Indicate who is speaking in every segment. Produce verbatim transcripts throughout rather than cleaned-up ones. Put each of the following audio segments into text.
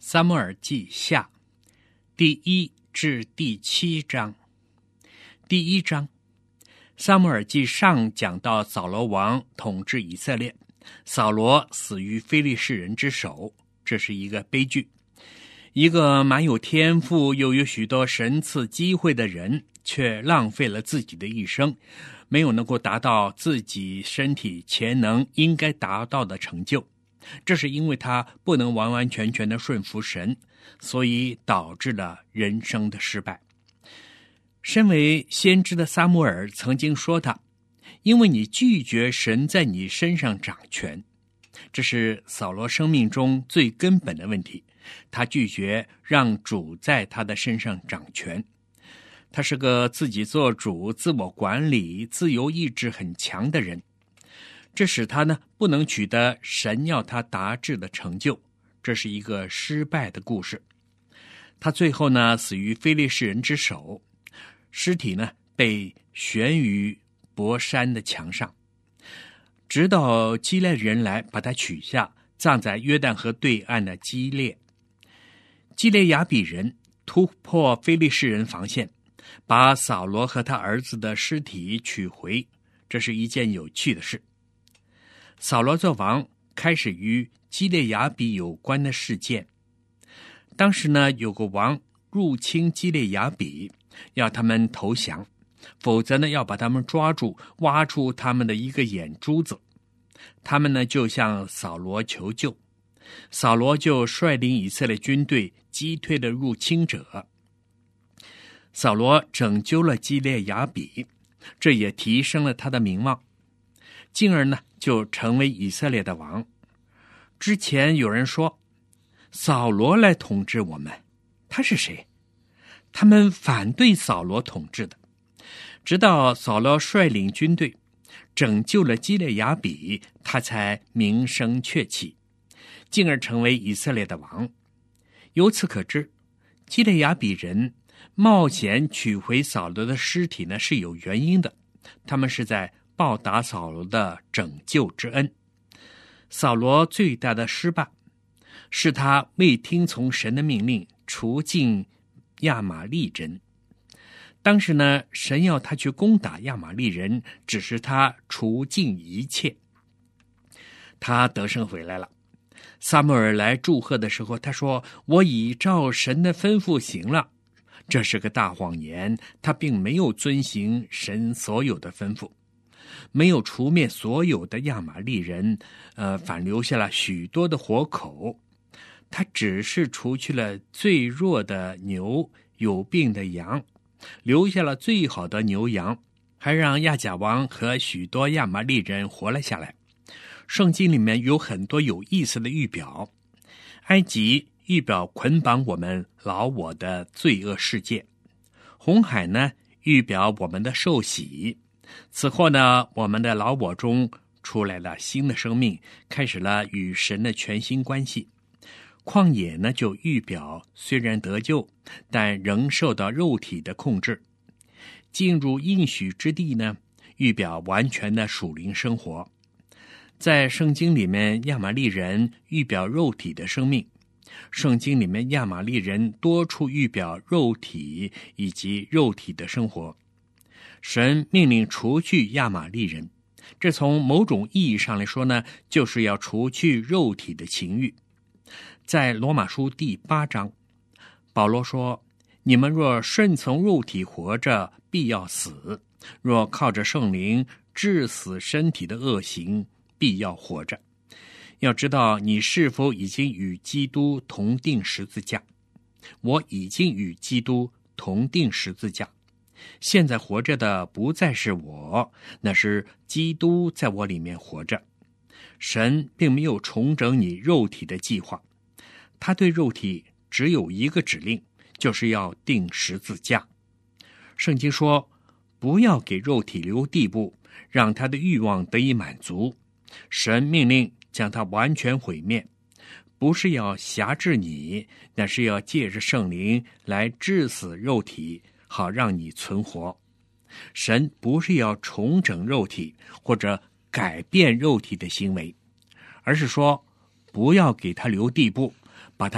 Speaker 1: 撒母耳记下第一至第七章。第一章，撒母耳记上讲到扫罗王统治以色列，扫罗死于非利士人之手，这是一个悲剧。一个蛮有天赋又有许多神赐机会的人，却浪费了自己的一生，没有能够达到自己身体潜能应该达到的成就。这是因为他不能完完全全的顺服神，所以导致了人生的失败。身为先知的撒母耳曾经说他，因为你拒绝神在你身上掌权，这是扫罗生命中最根本的问题。他拒绝让主在他的身上掌权。他是个自己做主、自我管理、自由意志很强的人，这使他呢不能取得神要他达至的成就，这是一个失败的故事。他最后呢死于非利士人之手，尸体呢被悬于伯山的墙上，直到基列人来把他取下，葬在约旦河对岸的基列。基列雅比人突破非利士人防线，把扫罗和他儿子的尸体取回，这是一件有趣的事。扫罗做王开始与基列雅比有关的事件。当时呢，有个王入侵基列雅比，要他们投降，否则呢要把他们抓住，挖出他们的一个眼珠子。他们呢就向扫罗求救，扫罗就率领以色列军队击退了入侵者。扫罗拯救了基列雅比，这也提升了他的名望，进而呢就成为以色列的王。之前有人说扫罗来统治我们，他是谁？他们反对扫罗统治的。直到扫罗率领军队拯救了基列雅比，他才名声鹊起，进而成为以色列的王。由此可知，基列雅比人冒险取回扫罗的尸体呢是有原因的，他们是在报答扫罗的拯救之恩。扫罗最大的失败是他未听从神的命令除尽亚玛利人。当时呢，神要他去攻打亚玛利人，只是他除尽一切。他得胜回来了。撒母耳来祝贺的时候，他说：我已照神的吩咐行了。这是个大谎言，他并没有遵行神所有的吩咐，没有除灭所有的亚玛利人，呃，反留下了许多的活口。他只是除去了最弱的牛、有病的羊，留下了最好的牛羊，还让亚甲王和许多亚玛利人活了下来。圣经里面有很多有意思的预表。埃及预表捆绑我们老我的罪恶世界，红海呢预表我们的受洗。此后呢，我们的老我中出来了新的生命，开始了与神的全新关系。旷野呢就预表虽然得救，但仍受到肉体的控制。进入应许之地呢，预表完全的属灵生活。在圣经里面，亚玛利人预表肉体的生命。圣经里面亚玛利人多处预表肉体以及肉体的生活。神命令除去亚玛利人，这从某种意义上来说呢，就是要除去肉体的情欲。在罗马书第八章，保罗说：你们若顺从肉体活着，必要死；若靠着圣灵治死身体的恶行，必要活着。要知道你是否已经与基督同定十字架。我已经与基督同定十字架，现在活着的不再是我，那是基督在我里面活着。神并没有重整你肉体的计划，他对肉体只有一个指令，就是要定十字架。圣经说，不要给肉体留地步，让他的欲望得以满足。神命令将它完全毁灭，不是要辖制你，但是要借着圣灵来治死肉体，好让你存活。神不是要重整肉体或者改变肉体的行为，而是说不要给它留地步，把它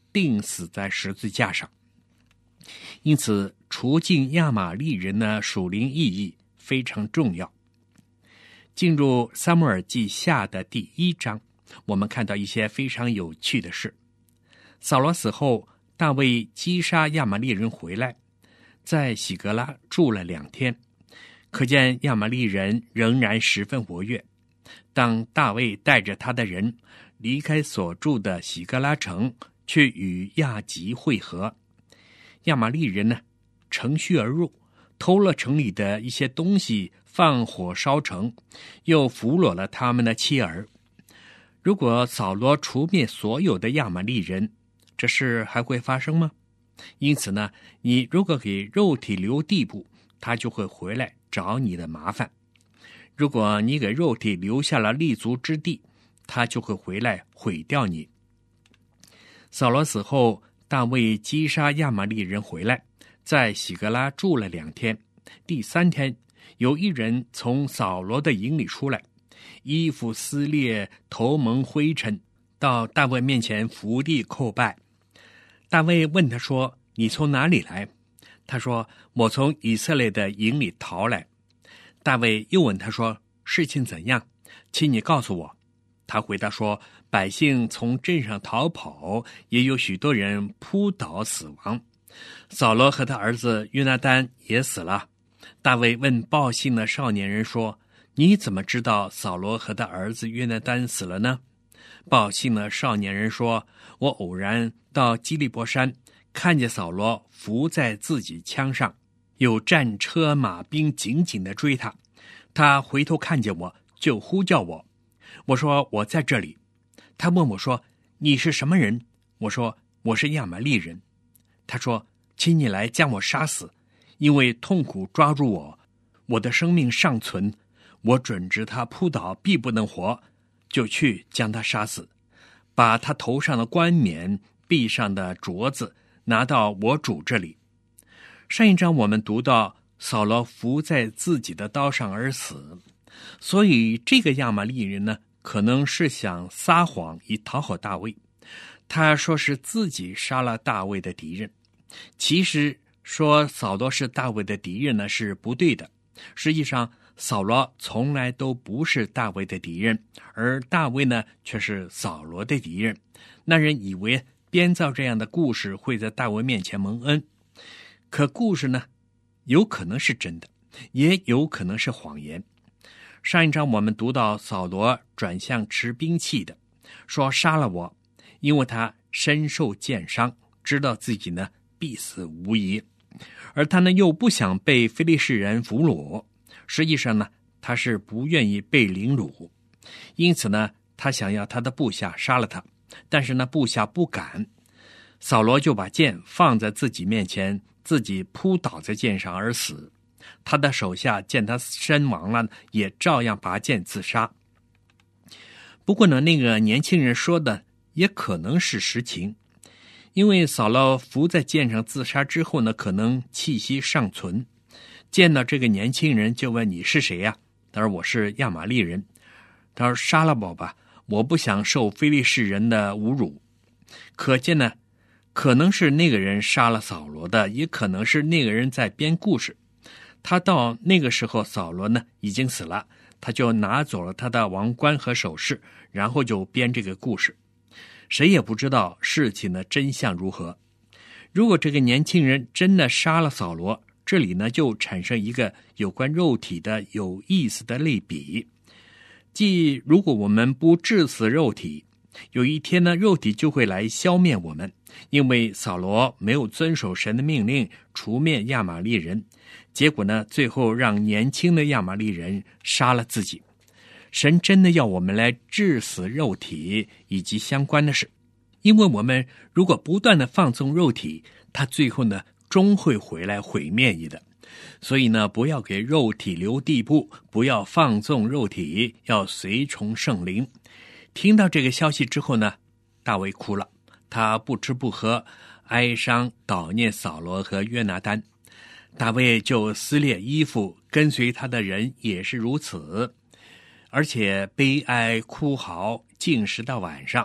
Speaker 1: 钉死在十字架上。因此，除尽亚玛力人的属灵意义非常重要。进入撒母耳记下的第一章，我们看到一些非常有趣的事。扫罗死后，大卫击杀亚玛力人回来，在喜格拉住了两天，可见亚玛力人仍然十分活跃。当大卫带着他的人离开所住的喜格拉城，去与亚吉会合，亚玛力人呢，乘虚而入，偷了城里的一些东西，放火烧城，又俘虏了他们的妻儿。如果扫罗除灭所有的亚玛力人，这事还会发生吗？因此呢，你如果给肉体留地步，他就会回来找你的麻烦；如果你给肉体留下了立足之地，他就会回来毁掉你。扫罗死后，大卫击杀亚玛力人回来，在喜格拉住了两天。第三天，有一人从扫罗的营里出来，衣服撕裂，头蒙灰尘，到大卫面前伏地叩拜。大卫问他说：“你从哪里来？”他说：“我从以色列的营里逃来。”大卫又问他说：“事情怎样？请你告诉我。”他回答说：“百姓从镇上逃跑，也有许多人扑倒死亡。扫罗和他儿子约拿单也死了。”大卫问报信的少年人说：“你怎么知道扫罗和他儿子约拿单死了呢？”报信的少年人说：“我偶然到基利伯山，看见扫罗伏在自己枪上，有战车马兵紧紧地追他。他回头看见我，就呼叫我。我说我在这里。他问我说：你是什么人？我说我是亚玛力人。他说：请你来将我杀死，因为痛苦抓住我，我的生命尚存，我准知他扑倒必不能活，就去将他杀死，把他头上的冠冕、臂上的镯子拿到我主这里。上一章我们读到扫罗伏在自己的刀上而死，所以这个亚玛力人呢，可能是想撒谎以讨好大卫。他说是自己杀了大卫的敌人，其实说扫罗是大卫的敌人呢是不对的。实际上扫罗从来都不是大卫的敌人，而大卫呢却是扫罗的敌人。那人以为编造这样的故事会在大卫面前蒙恩，可故事呢有可能是真的，也有可能是谎言。上一章我们读到扫罗转向持兵器的，说杀了我，因为他身受箭伤，知道自己呢必死无疑。而他呢又不想被非利士人俘虏，实际上呢他是不愿意被凌辱，因此呢他想要他的部下杀了他，但是呢部下不敢。扫罗就把剑放在自己面前，自己扑倒在剑上而死。他的手下见他身亡了，也照样拔剑自杀。不过呢，那个年轻人说的也可能是实情，因为扫罗伏在剑上自杀之后呢，可能气息尚存，见到这个年轻人就问：你是谁呀？他说：我是亚玛力人。他说：杀了我吧，我不想受非利士人的侮辱。可见呢，可能是那个人杀了扫罗的，也可能是那个人在编故事。他到那个时候，扫罗呢已经死了，他就拿走了他的王冠和首饰，然后就编这个故事。谁也不知道事情的真相如何。如果这个年轻人真的杀了扫罗，这里呢就产生一个有关肉体的有意思的类比，即如果我们不治死肉体，有一天呢肉体就会来消灭我们。因为扫罗没有遵守神的命令除灭亚玛力人，结果呢最后让年轻的亚玛力人杀了自己。神真的要我们来治死肉体以及相关的事，因为我们如果不断的放纵肉体，它最后呢终会回来毁灭你的。所以呢不要给肉体留地步，不要放纵肉体，要随从圣灵。听到这个消息之后呢，大卫哭了，他不吃不喝，哀伤悼念扫罗和约拿单。大卫就撕裂衣服，跟随他的人也是如此，而且悲哀哭嚎，禁食到晚上，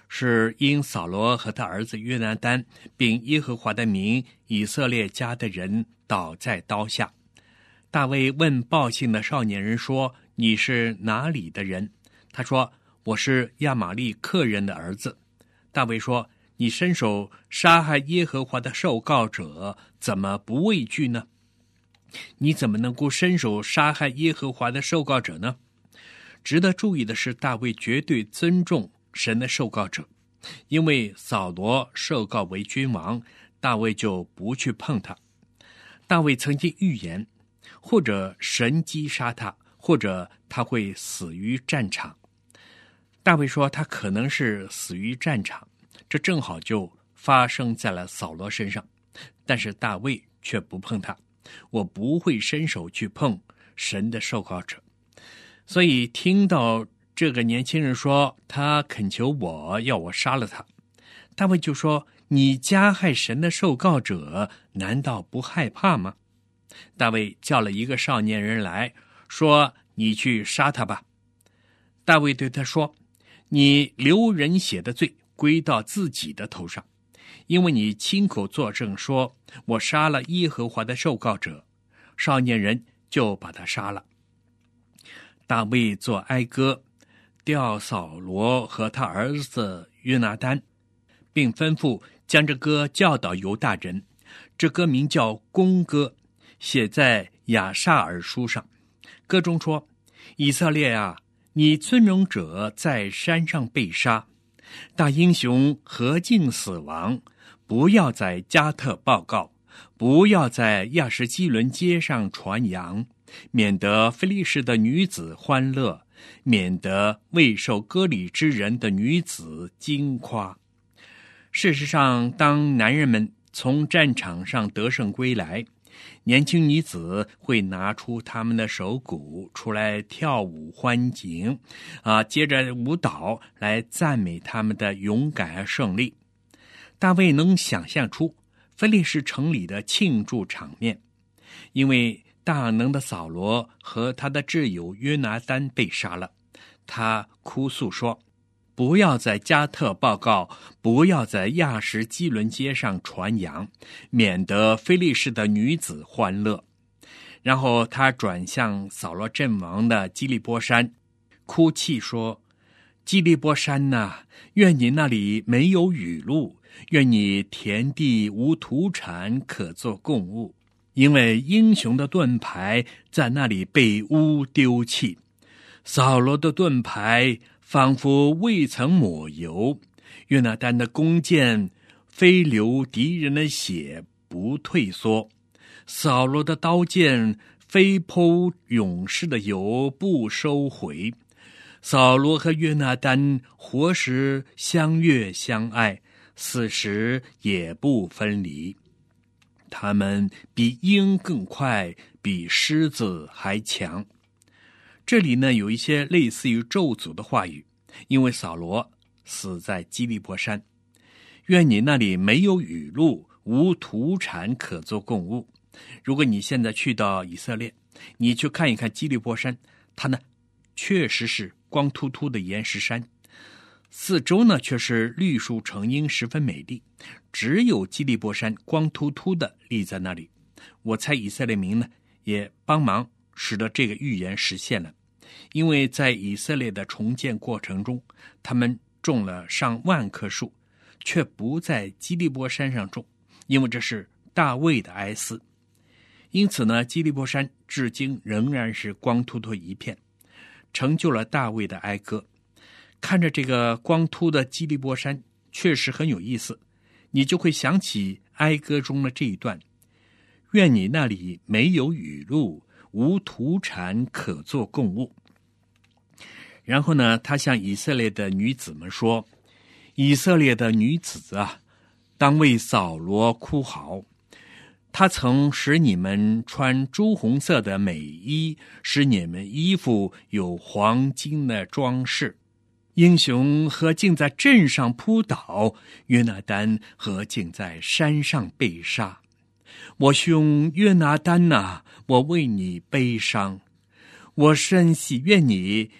Speaker 1: 是因扫罗和他儿子约拿单，并耶和华的名以色列家的人倒在刀下。大卫问报信的少年人说：你是哪里的人？他说：我是亚玛利克人的儿子。大卫说：你伸手杀害耶和华的受膏者，怎么不畏惧呢？你怎么能够伸手杀害耶和华的受膏者呢？值得注意的是，大卫绝对尊重神的受膏者，因为扫罗受膏为君王，大卫就不去碰他。大卫曾经预言，或者神击杀他，或者他会死于战场。大卫说他可能是死于战场，这正好就发生在了扫罗身上，但是大卫却不碰他。我不会伸手去碰神的受膏者。所以听到这个年轻人说他恳求我要我杀了他，大卫就说：你加害神的受膏者，难道不害怕吗？大卫叫了一个少年人来说：你去杀他吧。大卫对他说：你流人血的罪归到自己的头上，因为你亲口作证说我杀了耶和华的受膏者。少年人就把他杀了。大卫做哀歌，调扫罗和他儿子约拿单，并吩咐将这歌教导犹大人。这歌名叫弓歌，写在亚萨尔书上。歌中说：以色列啊，你尊荣者在山上被杀，大英雄何竟死亡？不要在加特报告，不要在亚什基伦街上传扬，免得非利士的女子欢乐，免得未受割礼之人的女子惊夸。事实上，当男人们从战场上得胜归来，年轻女子会拿出他们的手鼓出来跳舞欢景，啊，接着舞蹈来赞美他们的勇敢和胜利。大卫能想象出非利士城里的庆祝场面，因为大能的扫罗和他的挚友约拿单被杀了。他哭诉说：不要在加特报告，不要在亚什基伦街上传扬，免得非利士的女子欢乐。然后他转向扫罗阵亡的基利波山，哭泣说：基利波山哪、啊，愿你那里没有雨露，愿你田地无土产可做供物，因为英雄的盾牌在那里被污丢弃，扫罗的盾牌仿佛未曾抹油，约拿单的弓箭非流敌人的血不退缩，扫罗的刀剑非泼勇士的油不收回。扫罗和约拿单活时相悦相爱，死时也不分离。他们比鹰更快，比狮子还强。这里呢有一些类似于咒诅的话语，因为扫罗死在基利波山。愿你那里没有雨露，无土产可做供物。如果你现在去到以色列，你去看一看基利波山，它呢确实是光秃秃的岩石山，四周呢却是绿树成荫，十分美丽，只有基利波山光秃秃的立在那里。我猜以色列民呢也帮忙使得这个预言实现了，因为在以色列的重建过程中，他们种了上万棵树，却不在基利波山上种，因为这是大卫的哀思。因此呢，基利波山至今仍然是光秃秃一片，成就了大卫的哀歌。看着这个光秃的基利波山确实很有意思，你就会想起哀歌中的这一段：愿你那里没有雨露，无土产可做供物。然后呢，他向以色列的女子们说：以色列的女子啊，当为扫罗哭嚎。他曾使你们穿朱红色的美衣，使你们衣服有黄金的装饰。英雄何竟在镇上扑倒，约拿单何竟在山上被杀。我兄约拿单哪、啊，我为你悲伤，我深喜悦你，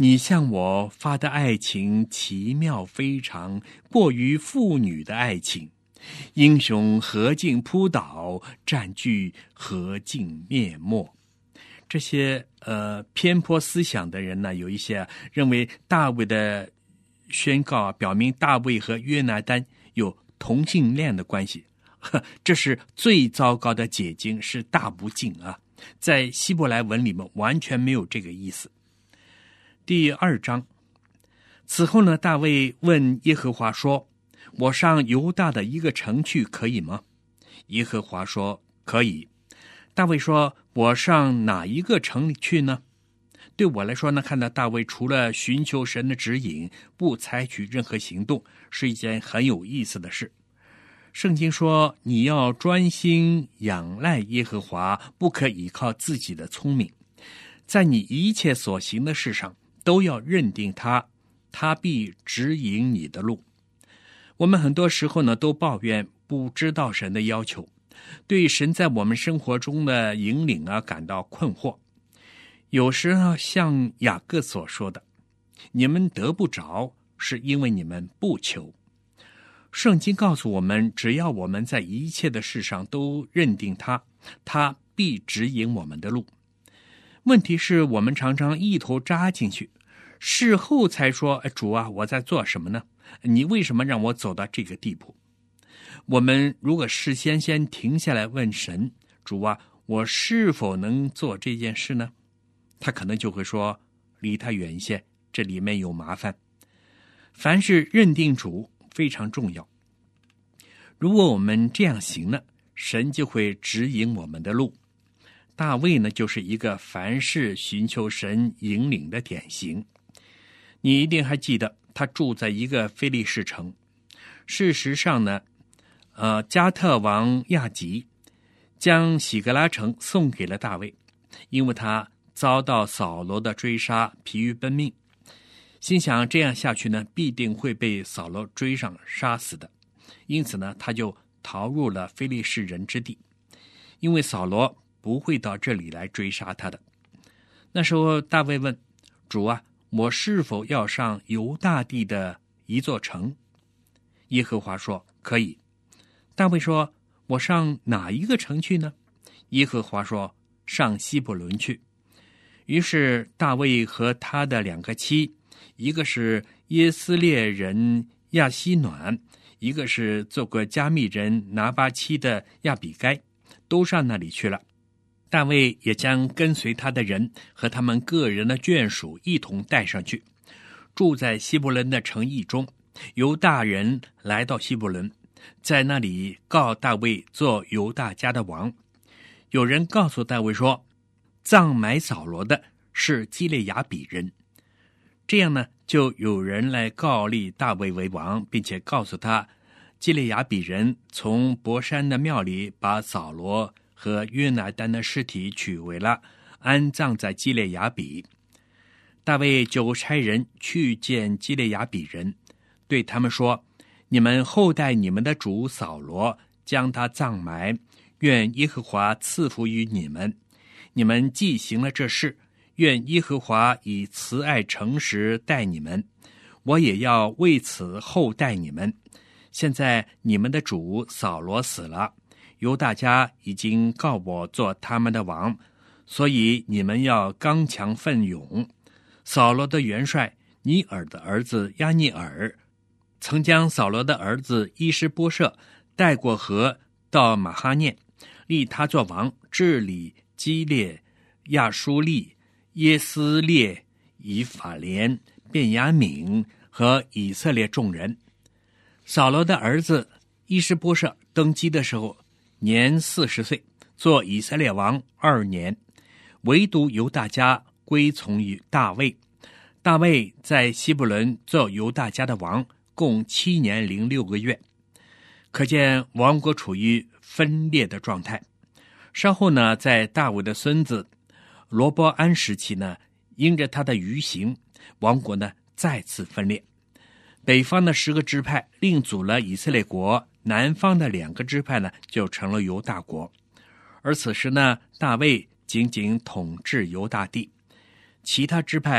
Speaker 1: 你向我发的爱情奇妙非常，过于妇女的爱情。英雄何尽扑倒，占据何尽灭没。这些呃偏颇思想的人呢，有一些、啊、认为大卫的宣告、啊、表明大卫和约拿单有同性恋的关系，呵，这是最糟糕的解经，是大不敬啊！在希伯来文里面完全没有这个意思。第二章，此后呢，大卫问耶和华说：“我上犹大的一个城去可以吗？”耶和华说：“可以。”大卫说：“我上哪一个城里去呢？”对我来说呢，看到大卫除了寻求神的指引，不采取任何行动，是一件很有意思的事。圣经说，你要专心仰赖耶和华，不可依靠自己的聪明，在你一切所行的事上都要认定他，他必指引你的路。我们很多时候呢，都抱怨不知道神的要求，对神在我们生活中的引领啊感到困惑。有时呢，像雅各所说的，你们得不着，是因为你们不求。圣经告诉我们，只要我们在一切的事上都认定他，他必指引我们的路。问题是我们常常一头扎进去，事后才说，哎，主啊，我在做什么呢？你为什么让我走到这个地步？我们如果事先先停下来问神，主啊，我是否能做这件事呢？他可能就会说，离他远一些，这里面有麻烦。凡是认定主非常重要，如果我们这样行了，神就会指引我们的路。大卫呢，就是一个凡事寻求神引领的典型。你一定还记得，他住在一个非利士城。事实上呢，呃，加特王亚吉将喜格拉城送给了大卫，因为他遭到扫罗的追杀，疲于奔命，心想这样下去呢，必定会被扫罗追上杀死的。因此呢，他就逃入了非利士人之地，因为扫罗不会到这里来追杀他的。那时候大卫问主啊，我是否要上犹大地的一座城？耶和华说可以。大卫说，我上哪一个城去呢？耶和华说，上希伯伦去。于是大卫和他的两个妻，一个是耶斯列人亚希暖，一个是做过加密人拿巴妻的亚比该，都上那里去了。大卫也将跟随他的人和他们个人的眷属一同带上去，住在希伯伦的城邑中。犹大人来到希伯伦，在那里告大卫做犹大家的王。有人告诉大卫说，葬埋扫罗的是基列雅比人。这样呢，就有人来告立大卫为王，并且告诉他，基列雅比人从伯山的庙里把扫罗和约拿单的尸体取回了，安葬在基列雅比。大卫就差人去见基列雅比人，对他们说，你们厚待你们的主扫罗，将他葬埋，愿耶和华赐福于你们。你们既行了这事，愿耶和华以慈爱诚实待你们，我也要为此厚待你们。现在你们的主扫罗死了，犹大家已经告我做他们的王，所以你们要刚强奋勇。扫罗的元帅尼尔的儿子亚尼尔，曾将扫罗的儿子伊施波设带过河到马哈念，立他做王，治理基列、亚舒利、耶斯列、以法莲、便雅悯和以色列众人。扫罗的儿子伊施波设登基的时候年四十岁，做以色列王二年，唯独犹大家归从于大卫。大卫在希伯伦做犹大家的王，共七年零六个月，可见王国处于分裂的状态。稍后呢，在大卫的孙子罗波安时期呢，因着他的愚行，王国呢再次分裂。北方的十个支派另组了以色列国，南方的两个支派呢就成了犹大国。而此时呢，大卫仅仅统治犹大地，其他支派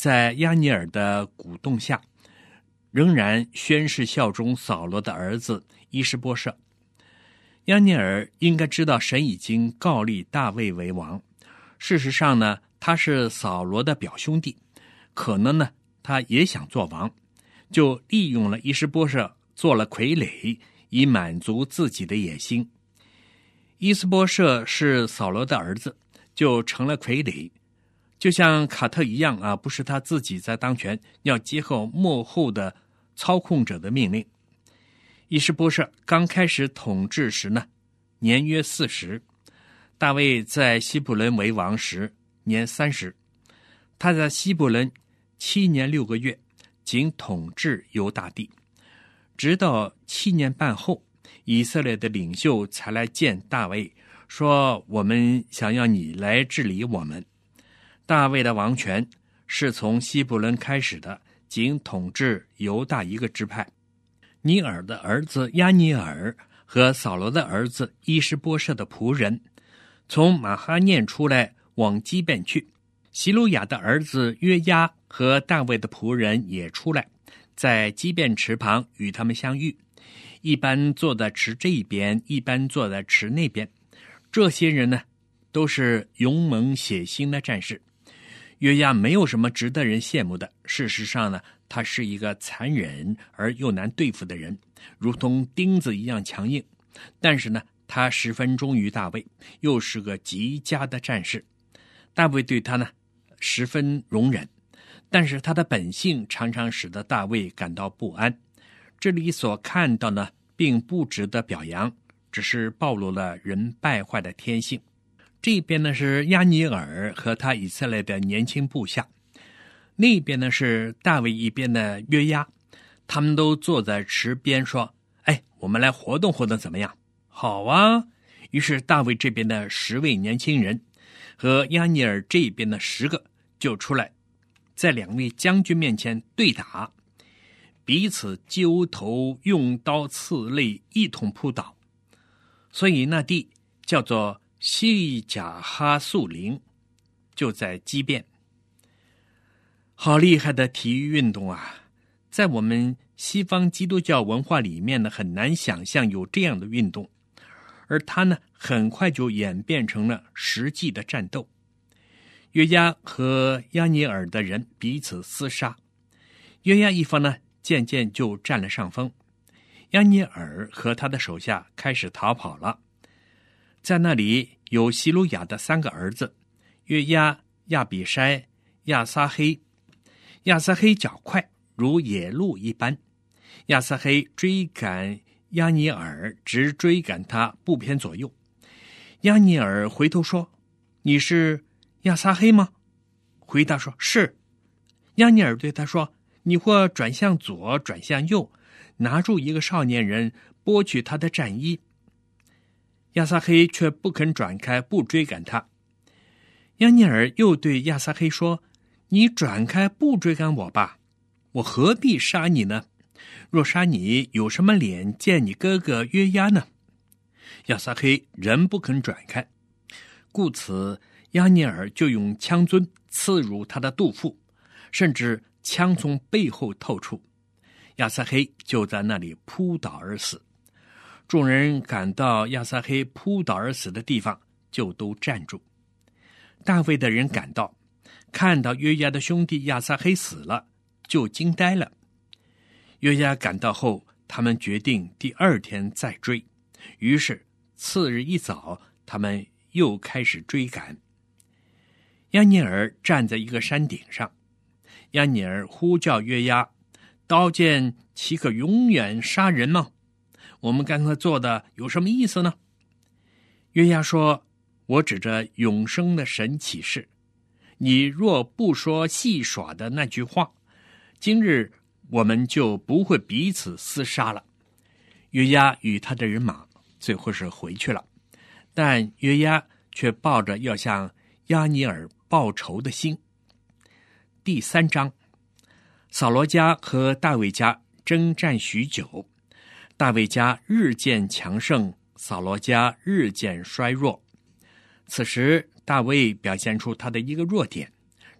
Speaker 1: 在亚尼尔的鼓动下，仍然宣誓效忠扫罗的儿子伊施波设。亚尼尔应该知道神已经告立大卫为王，事实上呢，他是扫罗的表兄弟，可能呢他也想做王，就利用了伊施波设做了傀儡，以满足自己的野心。伊施波设是扫罗的儿子，就成了傀儡，就像卡特一样啊，不是他自己在当权，要接候幕后的操控者的命令。伊施波设刚开始统治时呢，年约四十；大卫在希伯伦为王时，年三十。他在希伯伦七年六个月，仅统治犹大地，直到七年半后，以色列的领袖才来见大卫，说我们想要你来治理我们。大卫的王权是从希伯伦开始的，仅统治犹大一个支派。尼尔的儿子亚尼尔和扫罗的儿子伊施波设的仆人从马哈念出来往基遍去，希鲁雅的儿子约押和大卫的仆人也出来，在基遍池旁与他们相遇，一般坐在池这一边，一般坐在池那边。这些人呢，都是勇猛血腥的战士。约押没有什么值得人羡慕的，事实上呢，他是一个残忍而又难对付的人，如同钉子一样强硬。但是呢，他十分忠于大卫，又是个极佳的战士。大卫对他呢，十分容忍，但是他的本性常常使得大卫感到不安。这里所看到呢，并不值得表扬，只是暴露了人败坏的天性。这边呢是亚尼尔和他以色列的年轻部下，那边呢是大卫一边的约押，他们都坐在池边说：哎，我们来活动活动怎么样？好啊。于是大卫这边的十位年轻人和亚尼尔这边的十个就出来，在两位将军面前对打，彼此揪头，用刀刺肋，一同扑倒。所以那地叫做西甲哈素林，就在基遍。好厉害的体育运动啊！在我们西方基督教文化里面呢，很难想象有这样的运动，而它呢，很快就演变成了实际的战斗。约押和亚尼尔的人彼此厮杀，约押一方呢，渐渐就占了上风，亚尼尔和他的手下开始逃跑了。在那里有希鲁雅的三个儿子，约押、亚比筛、亚撒黑。亚撒黑脚快，如野鹿一般。亚撒黑追赶亚尼尔，直追赶他，不偏左右。亚尼尔回头说：你是亚撒黑吗？回答说：是。亚尼尔对他说：你或转向左，转向右，拿住一个少年人，剥去他的战衣。亚撒黑却不肯转开，不追赶他。亚尼尔又对亚撒黑说：你转开，不追赶我吧，我何必杀你呢？若杀你，有什么脸见你哥哥约押呢？亚撒黑仍不肯转开，故此亚尼尔就用枪尊刺入他的肚腹，甚至枪从背后透出，亚撒黑就在那里扑倒而死。众人赶到亚撒黑扑倒而死的地方，就都站住。大卫的人赶到，看到约押的兄弟亚撒黑死了，就惊呆了。约押赶到后，他们决定第二天再追，于是次日一早，他们又开始追赶。亚尼尔站在一个山顶上，亚尼尔呼叫约押：刀剑岂可永远杀人吗？我们刚才做的有什么意思呢？约押说：我指着永生的神起誓，你若不说戏耍的那句话，今日我们就不会彼此厮杀了。约押与他的人马最后是回去了，但约押却抱着要向亚尼尔报仇的心。第三章，扫罗家和大卫家征战许久，大卫家日渐强盛，扫罗家日渐衰弱。此时大卫表现出他的一个弱点，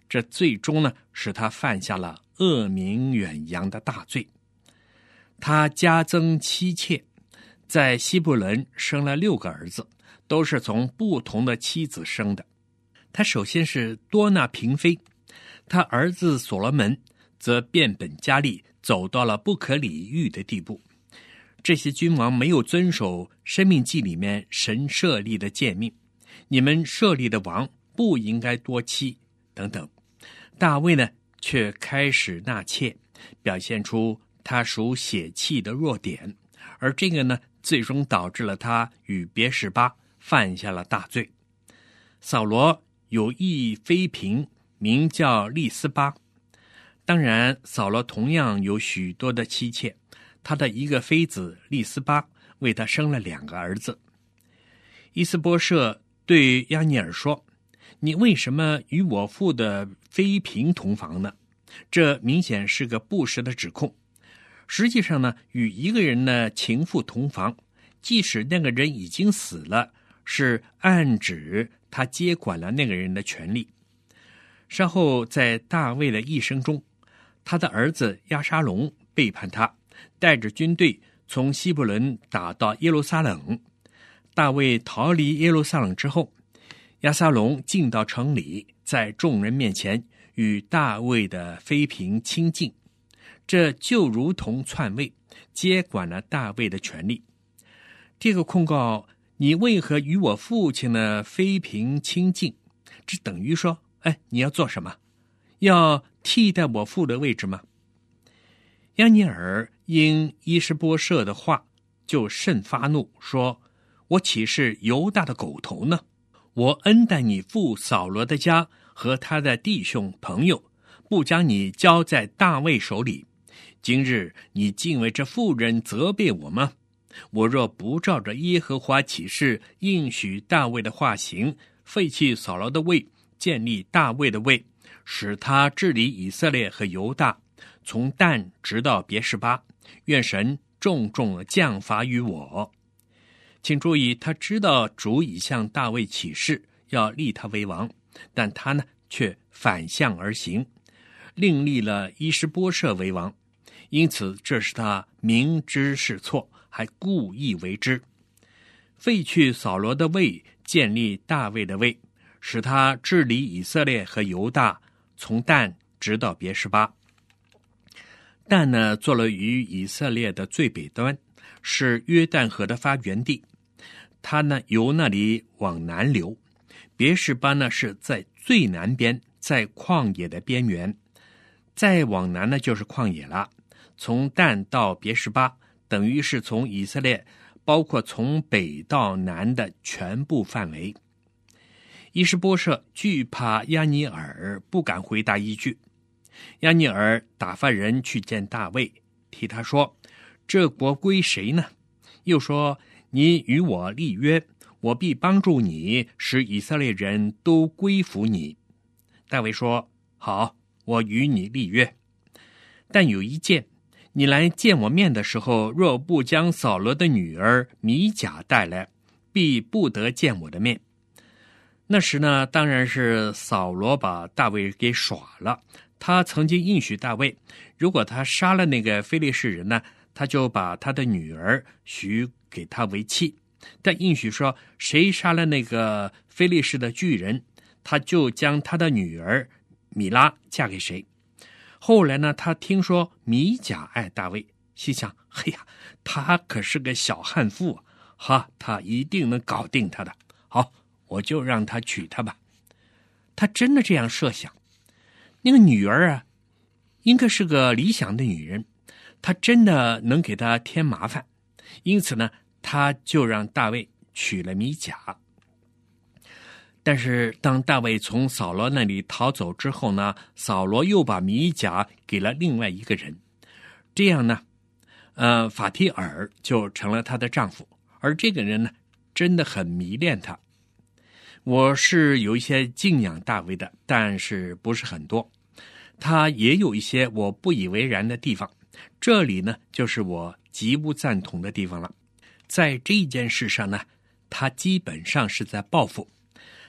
Speaker 1: 这最终呢，使他犯下了恶名远扬的大罪。他加增妻妾，在希伯伦生了六个儿子，都是从不同的妻子生的。他首先是多纳嫔妃，他儿子所罗门则变本加厉，走到了不可理喻的地步。这些君王没有遵守申命记里面神设立的诫命，你们设立的王不应该多妻等等。大卫呢，却开始纳妾，表现出他属血气的弱点，而这个呢，最终导致了他与别是巴犯下了大罪。扫罗有一妃嫔，名叫利斯巴。当然，扫罗同样有许多的妻妾，他的一个妃子利斯巴为他生了两个儿子。伊斯波设对亚尼尔说：“你为什么与我父的妃嫔同房呢？”这明显是个不实的指控。实际上呢，与一个人的情妇同房，即使那个人已经死了，是暗指他接管了那个人的权利。稍后在大卫的一生中，他的儿子押沙龙背叛他，带着军队从希伯伦打到耶路撒冷。大卫逃离耶路撒冷之后，押沙龙进到城里，在众人面前与大卫的妃嫔亲近，这就如同篡位，接管了大卫的权利。这个控告，你为何与我父亲的妃嫔亲近，这等于说，哎，你要做什么？要替代我父的位置吗？亚尼尔因伊施波设的话就甚发怒，说：我岂是犹大的狗头呢？我恩待你父扫罗的家和他的弟兄朋友，不将你交在大卫手里。今日你竟为这妇人责备我吗？我若不照着耶和华起誓应许大卫的话行，废弃扫罗的位，建立大卫的位，使他治理以色列和犹大，从但直到别是巴，愿神重重降罚于我。请注意，他知道主已向大卫起誓要立他为王，但他呢却反向而行，另立了伊施波设为王，因此这是他明知是错，还故意为之。废去扫罗的位，建立大卫的位，使他治理以色列和犹大，从但直到别是巴。但呢，坐落于以色列的最北端，是约旦河的发源地。他呢，由那里往南流。别是巴呢，是在最南边，在旷野的边缘。再往南呢，就是旷野了。从但到别是巴，等于是从以色列，包括从北到南的全部范围。伊施波设惧怕亚尼尔，不敢回答一句。亚尼尔打发人去见大卫，替他说：这国归谁呢？又说：你与我立约，我必帮助你，使以色列人都归服你。大卫说：好，我与你立约。但有一件，你来见我面的时候，若不将扫罗的女儿米甲带来，必不得见我的面。那时呢，当然是扫罗把大卫给耍了。他曾经应许大卫，如果他杀了那个非利士人呢，他就把他的女儿许给他为妻。但应许说，谁杀了那个非利士的巨人，他就将他的女儿米拉嫁给谁。后来呢，他听说米甲爱大卫，心想：嘿呀，他可是个小悍妇啊，哈，他一定能搞定他的。好，我就让他娶她吧。他真的这样设想。那个女儿啊，应该是个理想的女人，她真的能给他添麻烦，因此呢，他就让大卫娶了米甲。但是当大卫从扫罗那里逃走之后呢，扫罗又把米甲给了另外一个人，这样呢，呃，法提尔就成了她的丈夫，而这个人呢，真的很迷恋她。我是有一些敬仰大卫的，但是不是很多。他也有一些我不以为然的地方，这里呢，就是我极不赞同的地方了。在这件事上呢，他基本上是在报复。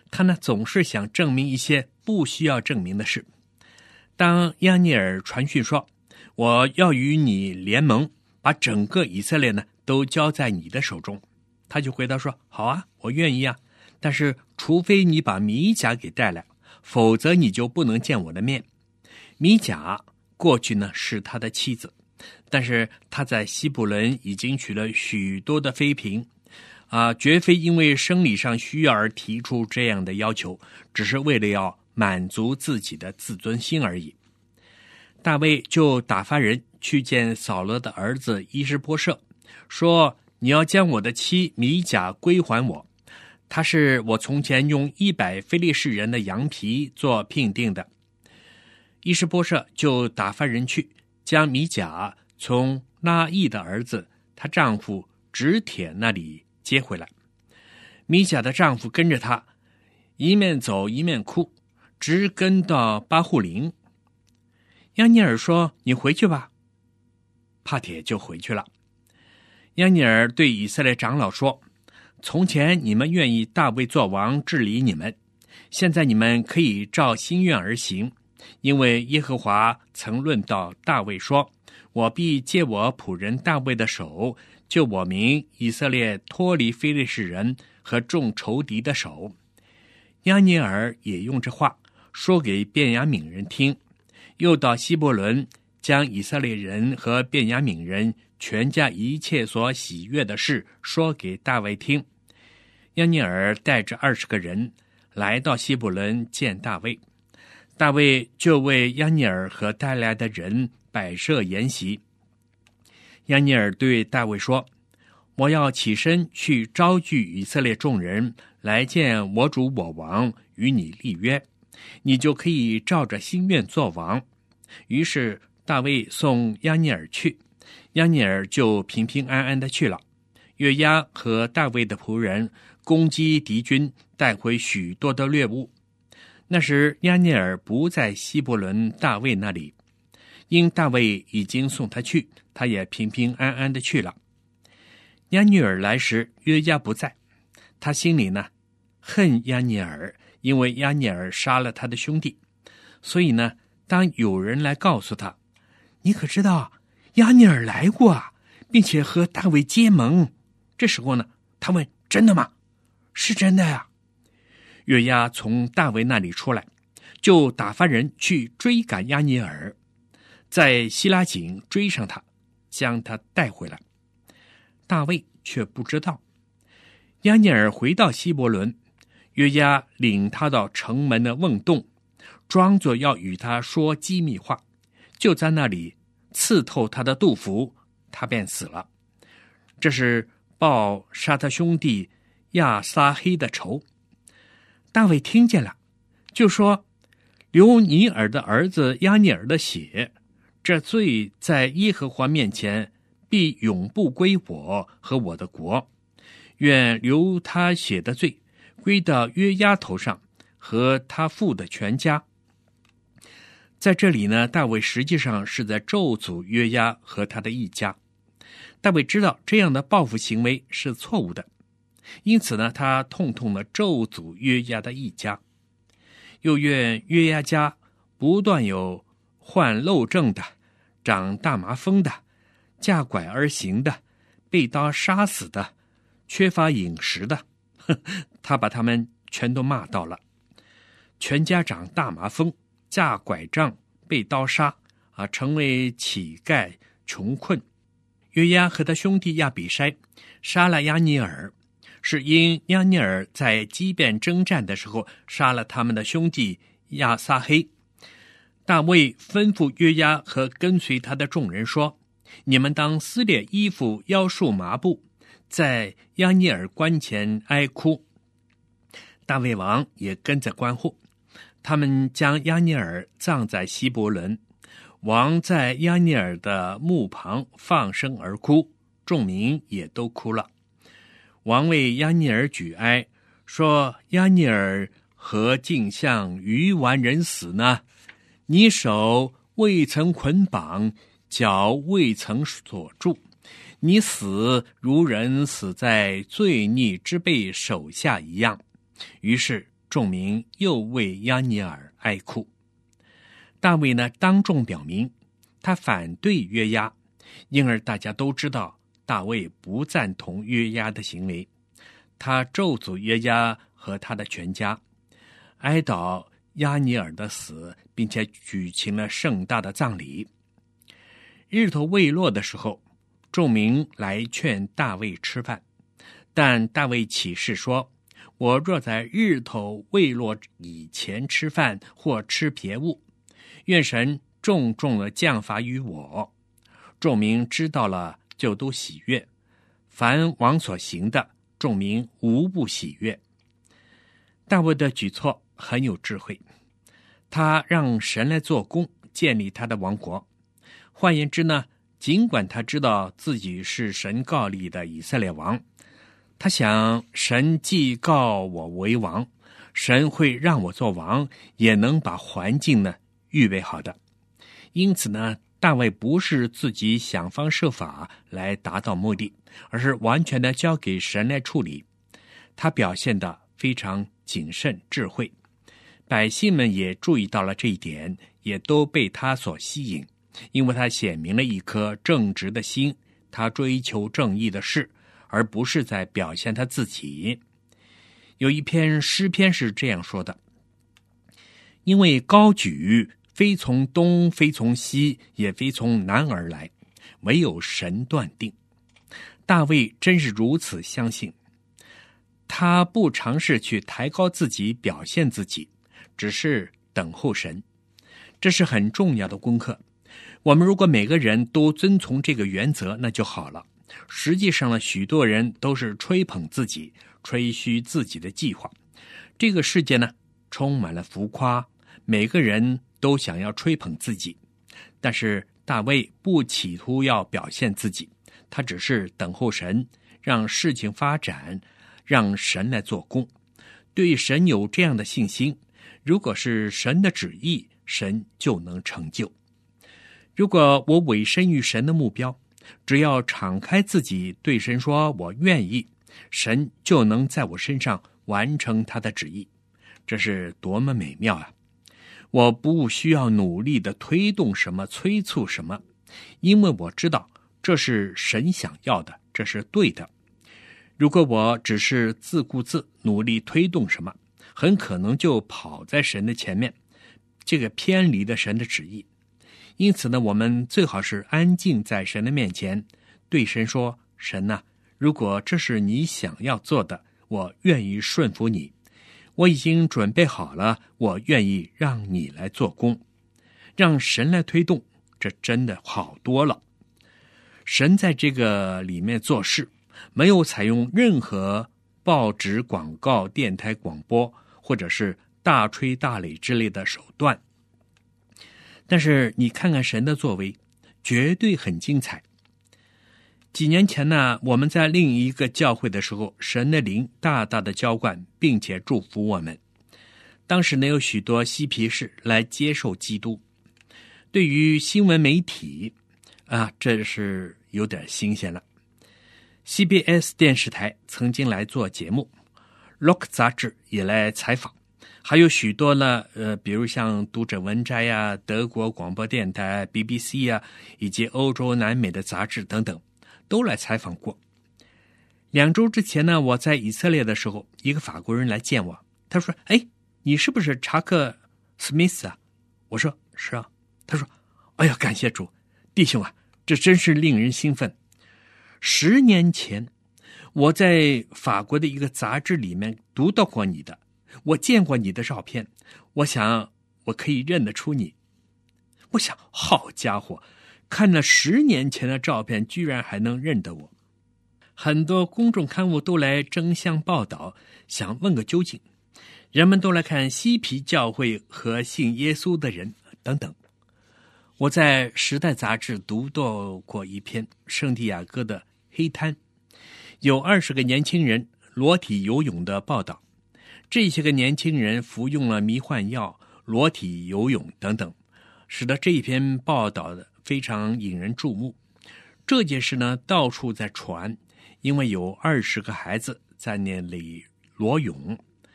Speaker 1: 他呢总是想证明一些不需要证明的事。当亚尼尔传讯说，我要与你联盟，把整个以色列呢都交在你的手中，他就回答说，好啊，我愿意啊，但是除非你把米甲给带来，否则你就不能见我的面。米甲过去呢是他的妻子，但是他在希伯伦已经娶了许多的妃嫔，啊，绝非因为生理上需要而提出这样的要求，只是为了要满足自己的自尊心而已。大卫就打发人去见扫罗的儿子伊施波设，说，你要将我的妻米甲归还我，她是我从前用一百非利士人的羊皮做聘定的。伊施波设就打发人去，将米甲从拉益的儿子她丈夫直帖那里接回来。米甲的丈夫跟着她，一面走一面哭，直跟到巴户林。亚尼尔说，你回去吧。帕铁就回去了。亚尼尔对以色列长老说，从前你们愿意大卫做王治理你们，现在你们可以照心愿而行，因为耶和华曾论到大卫说，我必借我仆人大卫的手，救我民以色列脱离非利士人和众仇敌的手。亚尼尔也用这话说给便雅悯人听，又到希伯伦，将以色列人和便雅悯人全家一切所喜悦的事说给大卫听。亚尼尔带着二十个人来到希伯伦见大卫，大卫就为亚尼尔和带来的人摆设筵席。亚尼尔对大卫说，我要起身去招聚以色列众人来见我主我王，与你立约，你就可以照着心愿做王。于是大卫送亚尼尔去，亚尼尔就平平安安的去了。约押和大卫的仆人攻击敌军，带回许多的掠物。那时亚尼尔不在希伯伦大卫那里，因大卫已经送他去，他也平平安安的去了。亚尼尔来时，约押不在，他心里呢恨亚尼尔，因为亚尼尔杀了他的兄弟。所以呢，当有人来告诉他，你可知道亚尼尔来过啊，并且和大卫结盟，这时候呢，他问，真的吗？是真的呀。约押从大卫那里出来，就打发人去追赶亚尼尔，在希拉井追上他，将他带回来。大卫却不知道。亚尼尔回到希伯伦，约押领他到城门的瓮洞，装作要与他说机密话，就在那里刺透他的肚腹，他便死了。这是报杀他兄弟亚撒黑的仇。大卫听见了，就说，流尼尔的儿子亚尼尔的血，这罪在耶和华面前必永不归我和我的国，愿流他血的罪归到约押头上和他父的全家。在这里呢，大卫实际上是在咒诅约押和他的一家。大卫知道这样的报复行为是错误的，因此呢，他痛痛的咒诅约押的一家，又愿约押家不断有患漏症的、长大麻风的、架拐而行的、被刀杀死的、缺乏饮食的，呵他把他们全都骂到了。全家长大麻风、架拐杖、被刀杀啊，成为乞丐穷困。约押和他兄弟亚比筛杀了亚尼尔，是因亚尼尔在激辩征战的时候杀了他们的兄弟亚撒黑。大卫吩咐约押和跟随他的众人说，你们当撕裂衣服，腰束麻布，在亚尼尔棺前哀哭。大卫王也跟着观护，他们将亚尼尔葬在希伯伦，王在亚尼尔的墓旁放声而哭，众民也都哭了。王为亚尼尔举哀，说，亚尼尔何竟像愚顽人死呢？你手未曾捆绑，脚未曾锁住，你死如人死在罪孽之辈手下一样。于是众民又为押尼珥哀哭。大卫呢，当众表明他反对约押，因而大家都知道大卫不赞同约押的行为。他咒诅约押和他的全家，哀悼押尼珥的死，并且举行了盛大的葬礼。日头未落的时候，众民来劝大卫吃饭，但大卫起誓说，我若在日头未落以前吃饭或吃别物，愿神重重的降罚于我。众民知道了，就都喜悦，凡王所行的，众民无不喜悦。大卫的举措很有智慧，他让神来做工，建立他的王国。换言之呢，尽管他知道自己是神膏立的以色列王，他想神既告我为王，神会让我做王，也能把环境呢预备好的。因此呢，大卫不是自己想方设法来达到目的，而是完全的交给神来处理。他表现得非常谨慎智慧，百姓们也注意到了这一点，也都被他所吸引，因为他显明了一颗正直的心，他追求正义的事，而不是在表现他自己。有一篇诗篇是这样说的，因为高举非从东非从西也非从南而来，唯有神断定。大卫真是如此相信，他不尝试去抬高自己表现自己，只是等候神。这是很重要的功课，我们如果每个人都遵从这个原则，那就好了。实际上呢，许多人都是吹捧自己，吹嘘自己的计划。这个世界呢，充满了浮夸，每个人都想要吹捧自己。但是大卫不企图要表现自己，他只是等候神，让事情发展，让神来做工。对神有这样的信心，如果是神的旨意，神就能成就。如果我委身于神的目标，只要敞开自己对神说我愿意，神就能在我身上完成他的旨意。这是多么美妙啊！我不需要努力的推动什么催促什么，因为我知道这是神想要的，这是对的。如果我只是自顾自努力推动什么，很可能就跑在神的前面，这个偏离了神的旨意。因此呢，我们最好是安静在神的面前，对神说，神啊，如果这是你想要做的，我愿意顺服你，我已经准备好了，我愿意让你来做工，让神来推动，这真的好多了。神在这个里面做事，没有采用任何报纸广告、电台广播或者是大吹大擂之类的手段。但是你看看神的作为，绝对很精彩。几年前呢，我们在另一个教会的时候，神的灵大大的浇灌，并且祝福我们。当时呢，有许多嬉皮士来接受基督。对于新闻媒体啊，这是有点新鲜了。C B S 电视台曾经来做节目， Look 杂志也来采访，还有许多呢，呃，比如像读者文摘呀、德国广播电台 B B C 呀，以及欧洲、南美的杂志等等，都来采访过。两周之前呢，我在以色列的时候，一个法国人来见我，他说：“哎，你是不是查克·史密斯啊？”我说：“是啊。”他说：“哎呀，感谢主，弟兄啊，这真是令人兴奋。十年前，我在法国的一个杂志里面读到过你的。我见过你的照片，我想我可以认得出你。”我想，好家伙，看了十年前的照片，居然还能认得我。很多公众刊物都来争相报道，想问个究竟。人们都来看嬉皮教会和信耶稣的人等等。我在《时代》杂志读到过一篇圣地亚哥的黑滩，有二十个年轻人裸体游泳的报道。这些个年轻人服用了迷幻药、裸体游泳等等，使得这一篇报道的非常引人注目。这件事呢，到处在传，因为有二十个孩子在那里裸泳。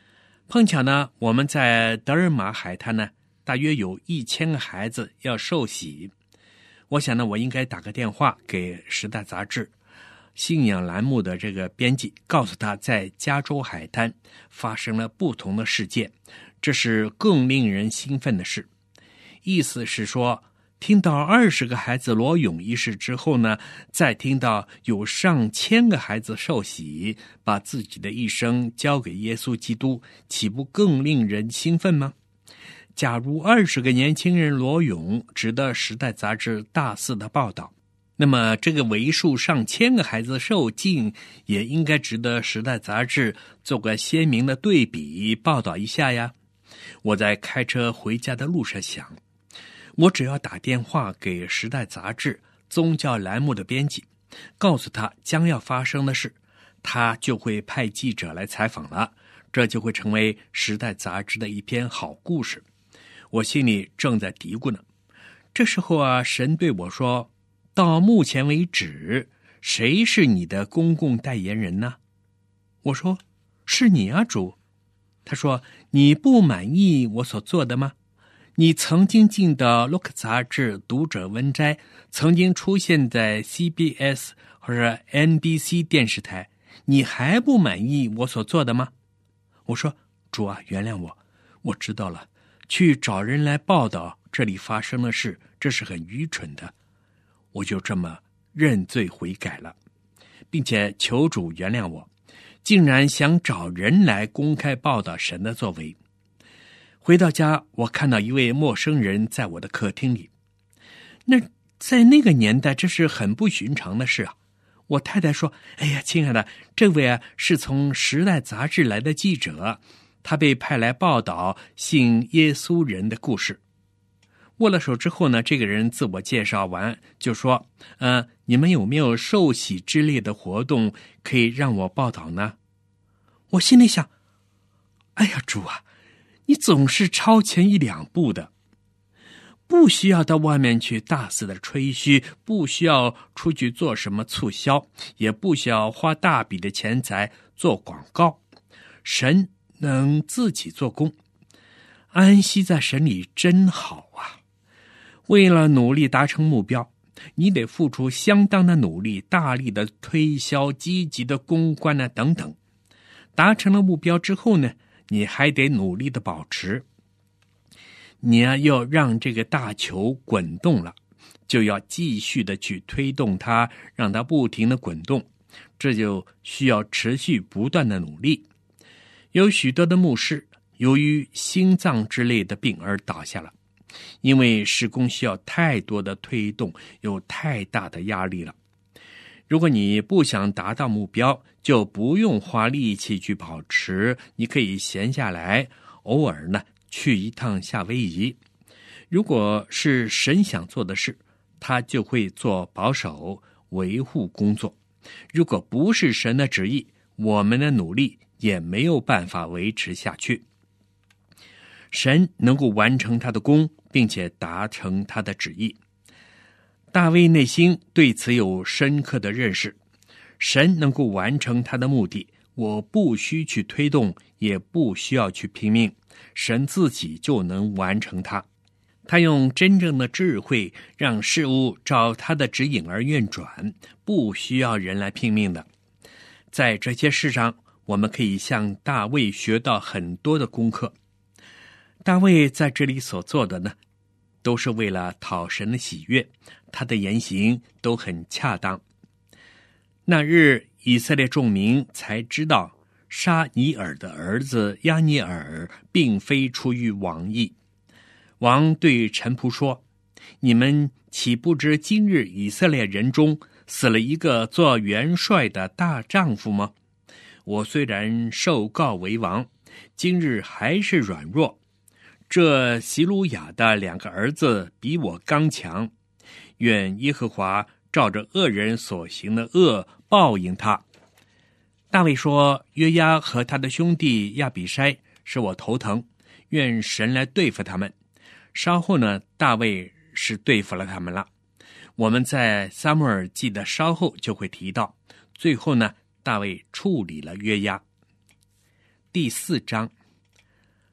Speaker 1: 碰巧呢，我们在德尔玛海滩呢，大约有一千个孩子要受洗。我想呢，我应该打个电话给《时代》杂志信仰栏目的这个编辑，告诉他在加州海滩发生了不同的事件，这是更令人兴奋的事。意思是说，听到二十个孩子裸泳一事之后呢，再听到有上千个孩子受洗，把自己的一生交给耶稣基督，岂不更令人兴奋吗？假如二十个年轻人裸泳值得《时代》杂志大肆的报道，那么这个为数上千个孩子受浸也应该值得《时代》杂志做个鲜明的对比报道一下呀。我在开车回家的路上想，我只要打电话给《时代》杂志宗教栏目的编辑，告诉他将要发生的事，他就会派记者来采访了，这就会成为《时代》杂志的一篇好故事。我心里正在嘀咕呢。这时候啊，神对我说，到目前为止，谁是你的公共代言人呢？我说，是你啊，主。他说，你不满意我所做的吗？你曾经进到《Look》杂志读者文摘，曾经出现在 C B S 或者 N B C 电视台，你还不满意我所做的吗？我说，主啊，原谅我，我知道了，去找人来报道这里发生的事，这是很愚蠢的。我就这么认罪悔改了，并且求主原谅我，竟然想找人来公开报道神的作为。回到家，我看到一位陌生人在我的客厅里。那在那个年代，这是很不寻常的事啊。我太太说，哎呀，亲爱的，这位啊是从《时代》杂志来的记者，他被派来报道信耶稣人的故事。握了手之后呢，这个人自我介绍完就说，呃，你们有没有受洗之类的活动可以让我报道呢？我心里想，哎呀，主啊，你总是超前一两步的，不需要到外面去大肆的吹嘘，不需要出去做什么促销，也不需要花大笔的钱财做广告，神能自己做工，安息在神里真好啊。为了努力达成目标，你得付出相当的努力，大力的推销，积极的公关啊等等。达成了目标之后呢，你还得努力的保持。你呀、啊、要让这个大球滚动了，就要继续的去推动它，让它不停的滚动，这就需要持续不断的努力。有许多的牧师由于心脏之类的病而倒下了，因为施工需要太多的推动，有太大的压力了。如果你不想达到目标，就不用花力气去保持，你可以闲下来，偶尔呢去一趟夏威夷。如果是神想做的事，他就会做保守维护工作。如果不是神的旨意，我们的努力也没有办法维持下去。神能够完成他的功，并且达成他的旨意。大卫内心对此有深刻的认识，神能够完成他的目的，我不需去推动，也不需要去拼命，神自己就能完成它。他用真正的智慧让事物照他的指引而运转，不需要人来拼命的。在这些事上，我们可以向大卫学到很多的功课。大卫在这里所做的呢，都是为了讨神的喜悦，他的言行都很恰当。那日以色列众民才知道，沙尼尔的儿子亚尼尔并非出于王意。王对臣仆说，你们岂不知今日以色列人中死了一个做元帅的大丈夫吗？我虽然受告为王，今日还是软弱。这希鲁雅的两个儿子比我刚强，愿耶和华照着恶人所行的恶报应他。大卫说，约押和他的兄弟亚比筛使我头疼，愿神来对付他们。稍后呢，大卫是对付了他们了。我们在撒母耳记的稍后就会提到，最后呢，大卫处理了约押。第四章，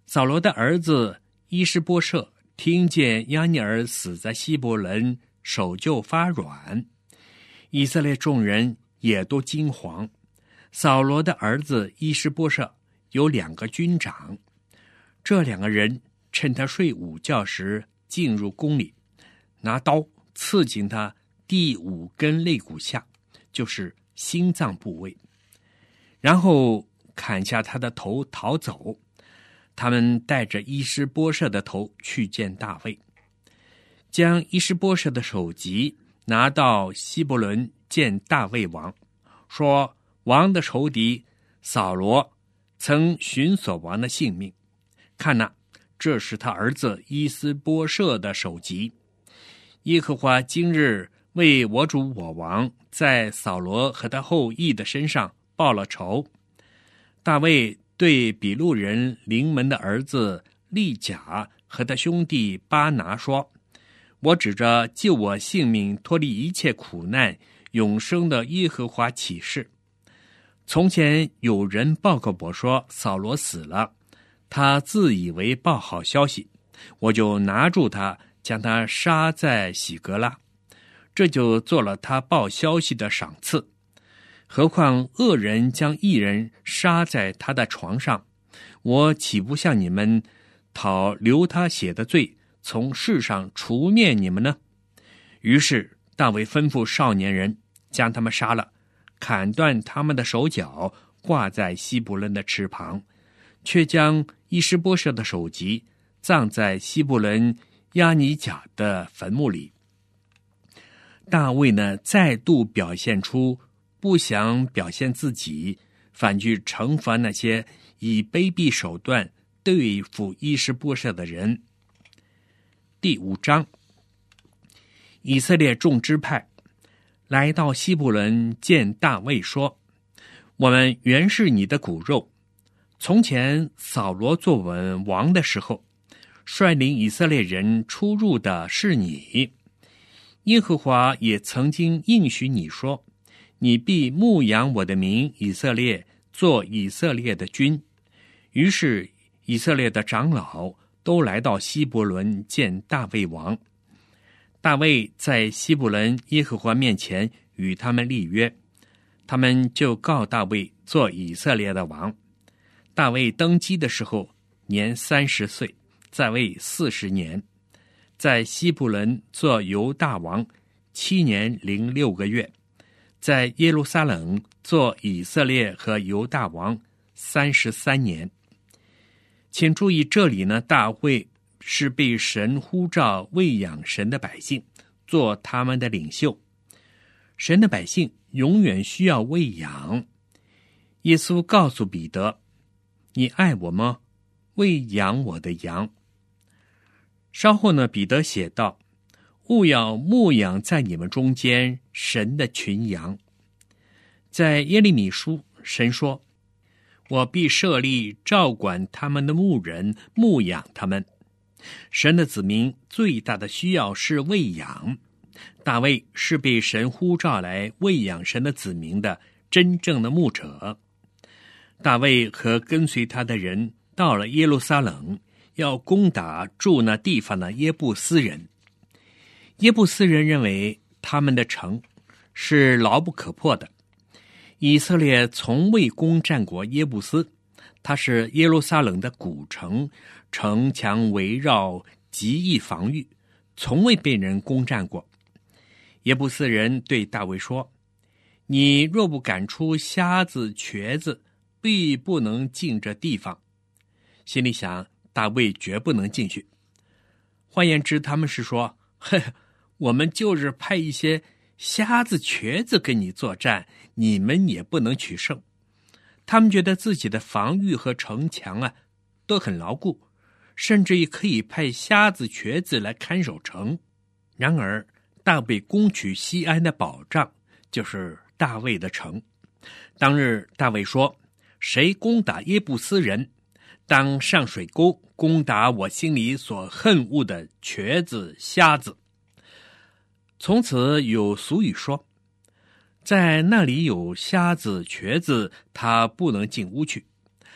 Speaker 1: 扫罗的儿子伊施波设听见押尼珥死在希伯伦，手就发软，以色列众人也都惊惶。扫罗的儿子伊施波设有两个军长，这两个人趁他睡午觉时进入宫里，拿刀刺进他第五根肋骨下，就是心脏部位，然后砍下他的头逃走。他们带着伊施波设的头去见大卫，将伊施波设的首级拿到希伯伦见大卫王，说王的仇敌扫罗曾寻索王的性命，看哪，这是他儿子伊施波设的首级。耶和华今日为我主我王在扫罗和他后裔的身上报了仇。大卫对比路人临门的儿子利甲和他兄弟巴拿说，我指着救我性命脱离一切苦难永生的耶和华起誓，从前有人报告我说扫罗死了，他自以为报好消息，我就拿住他，将他杀在喜格拉，这就做了他报消息的赏赐。何况恶人将义人杀在他的床上，我岂不向你们讨流他血的罪，从世上除灭你们呢？于是大卫吩咐少年人将他们杀了，砍断他们的手脚，挂在希伯伦的池旁，却将伊施波设的首级葬在希伯伦押尼甲的坟墓里。大卫呢，再度表现出不想表现自己，反去惩罚那些以卑鄙手段对付伊施波设的人。第五章，以色列众支派来到希伯伦见大卫说，我们原是你的骨肉，从前扫罗做我们王的时候，率领以色列人出入的是你。耶和华也曾经应许你说，你必牧养我的民以色列，做以色列的君。于是以色列的长老都来到希伯伦见大卫王。大卫在希伯伦耶和华面前与他们立约，他们就告大卫做以色列的王。大卫登基的时候年三十岁，在位四十年，在希伯伦做犹大王七年零六个月，在耶路撒冷做以色列和犹大王三十三年。请注意，这里呢，大卫是被神呼召喂养神的百姓，做他们的领袖。神的百姓永远需要喂养。耶稣告诉彼得，你爱我吗？喂养我的羊。稍后呢，彼得写道，务要牧养在你们中间神的群羊。在耶利米书，神说，我必设立照管他们的牧人，牧养他们。神的子民最大的需要是喂养。大卫是被神呼召来喂养神的子民的真正的牧者。大卫和跟随他的人到了耶路撒冷，要攻打住那地方的耶布斯人。耶布斯人认为他们的城是牢不可破的。以色列从未攻占过耶布斯，它是耶路撒冷的古城，城墙围绕，极易防御，从未被人攻占过。耶布斯人对大卫说，你若不赶出瞎子瘸子，必不能进这地方。心里想，大卫绝不能进去。换言之，他们是说，呵，我们就是派一些瞎子瘸子跟你作战，你们也不能取胜。他们觉得自己的防御和城墙啊都很牢固，甚至也可以派瞎子瘸子来看守城。然而大卫攻取西安的保障，就是大卫的城。当日大卫说，谁攻打耶布斯人，当上水沟攻打我心里所恨恶的瘸子瞎子。从此有俗语说，在那里有瞎子瘸子，他不能进屋去。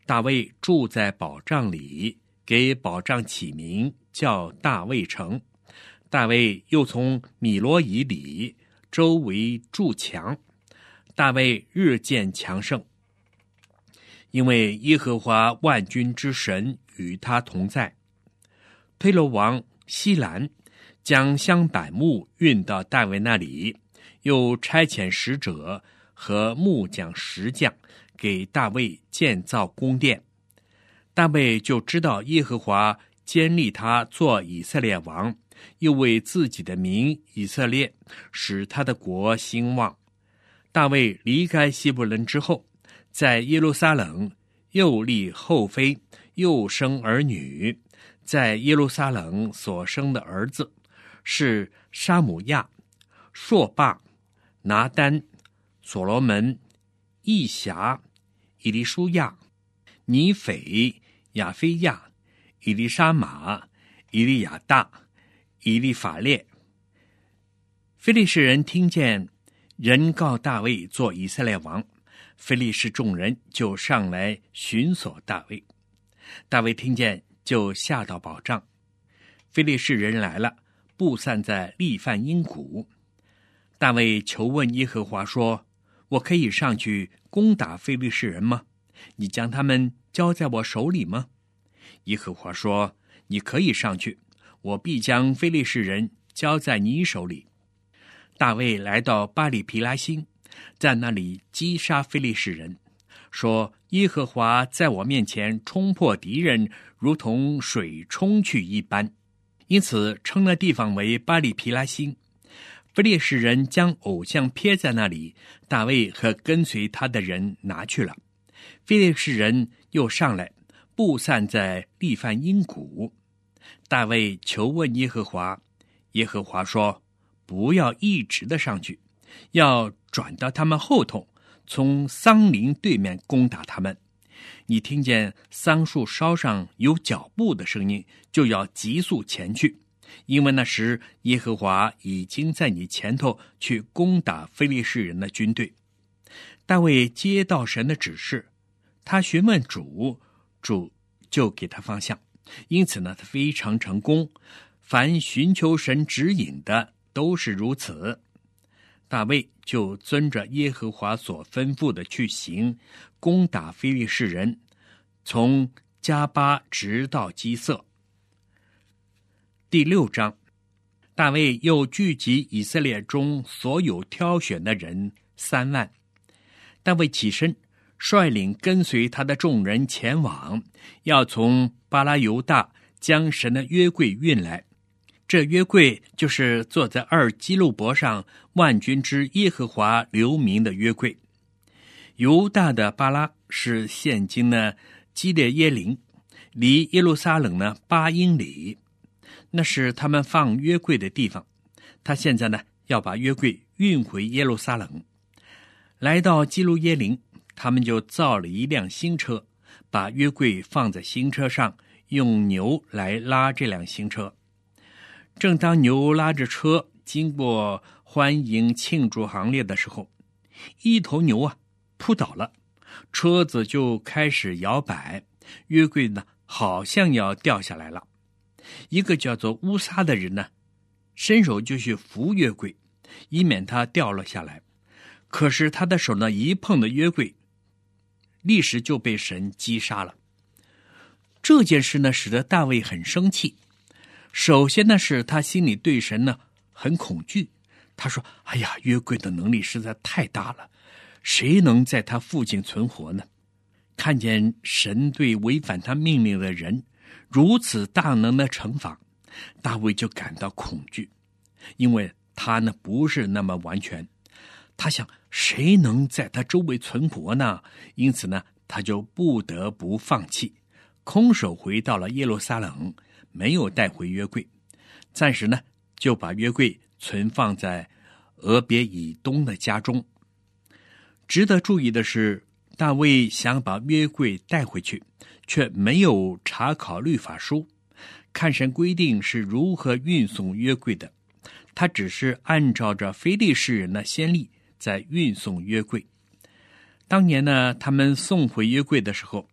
Speaker 1: 大卫住在保障里，给保障起名叫大卫城。大卫又从米罗以里周围筑墙，大卫日渐强盛，因为耶和华万军之神与他同在。推罗王西兰将香柏木运到大卫那里，又差遣使者和木匠石匠给大卫建造宫殿。大卫就知道耶和华坚立他做以色列王，又为自己的名以色列使他的国兴旺。大卫离开希伯伦之后，在耶路撒冷又立后妃，又生儿女。在耶路撒冷所生的儿子是沙姆亚、朔霸、拿单、所罗门、义侠、以利书亚、尼斐、亚非亚、以利沙玛、以利亚大、以利法列。非利士人听见人告大卫做以色列王，非利士众人就上来寻索大卫。大卫听见，就下到保障。非利士人来了，布散在利范因谷。大卫求问耶和华说：我可以上去攻打非利士人吗？你将他们交在我手里吗？耶和华说：你可以上去，我必将非利士人交在你手里。大卫来到巴里皮拉辛，在那里击杀非利士人，说：耶和华在我面前冲破敌人，如同水冲去一般，因此称那地方为巴里皮拉辛。非利士人将偶像撇在那里，大卫和跟随他的人拿去了。非利士人又上来，布散在利范因谷。大卫求问耶和华，耶和华说：不要一直的上去，要转到他们后头，从桑林对面攻打他们。你听见桑树梢上有脚步的声音，就要急速前去，因为那时耶和华已经在你前头去攻打非利士人的军队。大卫接到神的指示，他询问主，主就给他方向，因此呢，他非常成功。凡寻求神指引的都是如此。大卫就遵着耶和华所吩咐的去行，攻打非利士人，从加巴直到基色。第六章，大卫又聚集以色列中所有挑选的人三万。大卫起身，率领跟随他的众人前往，要从巴拉犹大将神的约柜运来。这约柜就是坐在二基路伯上万军之耶和华留名的约柜。犹大的巴拉是现今的基列耶林，离耶路撒冷呢八英里，那是他们放约柜的地方。他现在呢要把约柜运回耶路撒冷。来到基路耶林，他们就造了一辆新车，把约柜放在新车上，用牛来拉这辆新车。正当牛拉着车经过欢迎庆祝行列的时候，一头牛啊扑倒了，车子就开始摇摆，约柜呢好像要掉下来了。一个叫做乌撒的人呢，伸手就去扶约柜，以免它掉了下来。可是他的手呢一碰的约柜，立时就被神击杀了。这件事呢使得大卫很生气。首先呢是他心里对神呢很恐惧，他说：哎呀，约柜的能力实在太大了，谁能在他附近存活呢？看见神对违反他命令的人如此大能的惩罚，大卫就感到恐惧，因为他呢不是那么完全。他想，谁能在他周围存活呢？因此呢他就不得不放弃，空手回到了耶路撒冷，没有带回约柜，暂时呢就把约柜存放在俄别以东的家中。值得注意的是，大卫想把约柜带回去，却没有查考律法书，看神规定是如何运送约柜的。他只是按照着非利士人的先例在运送约柜。当年呢，他们送回约柜的时候，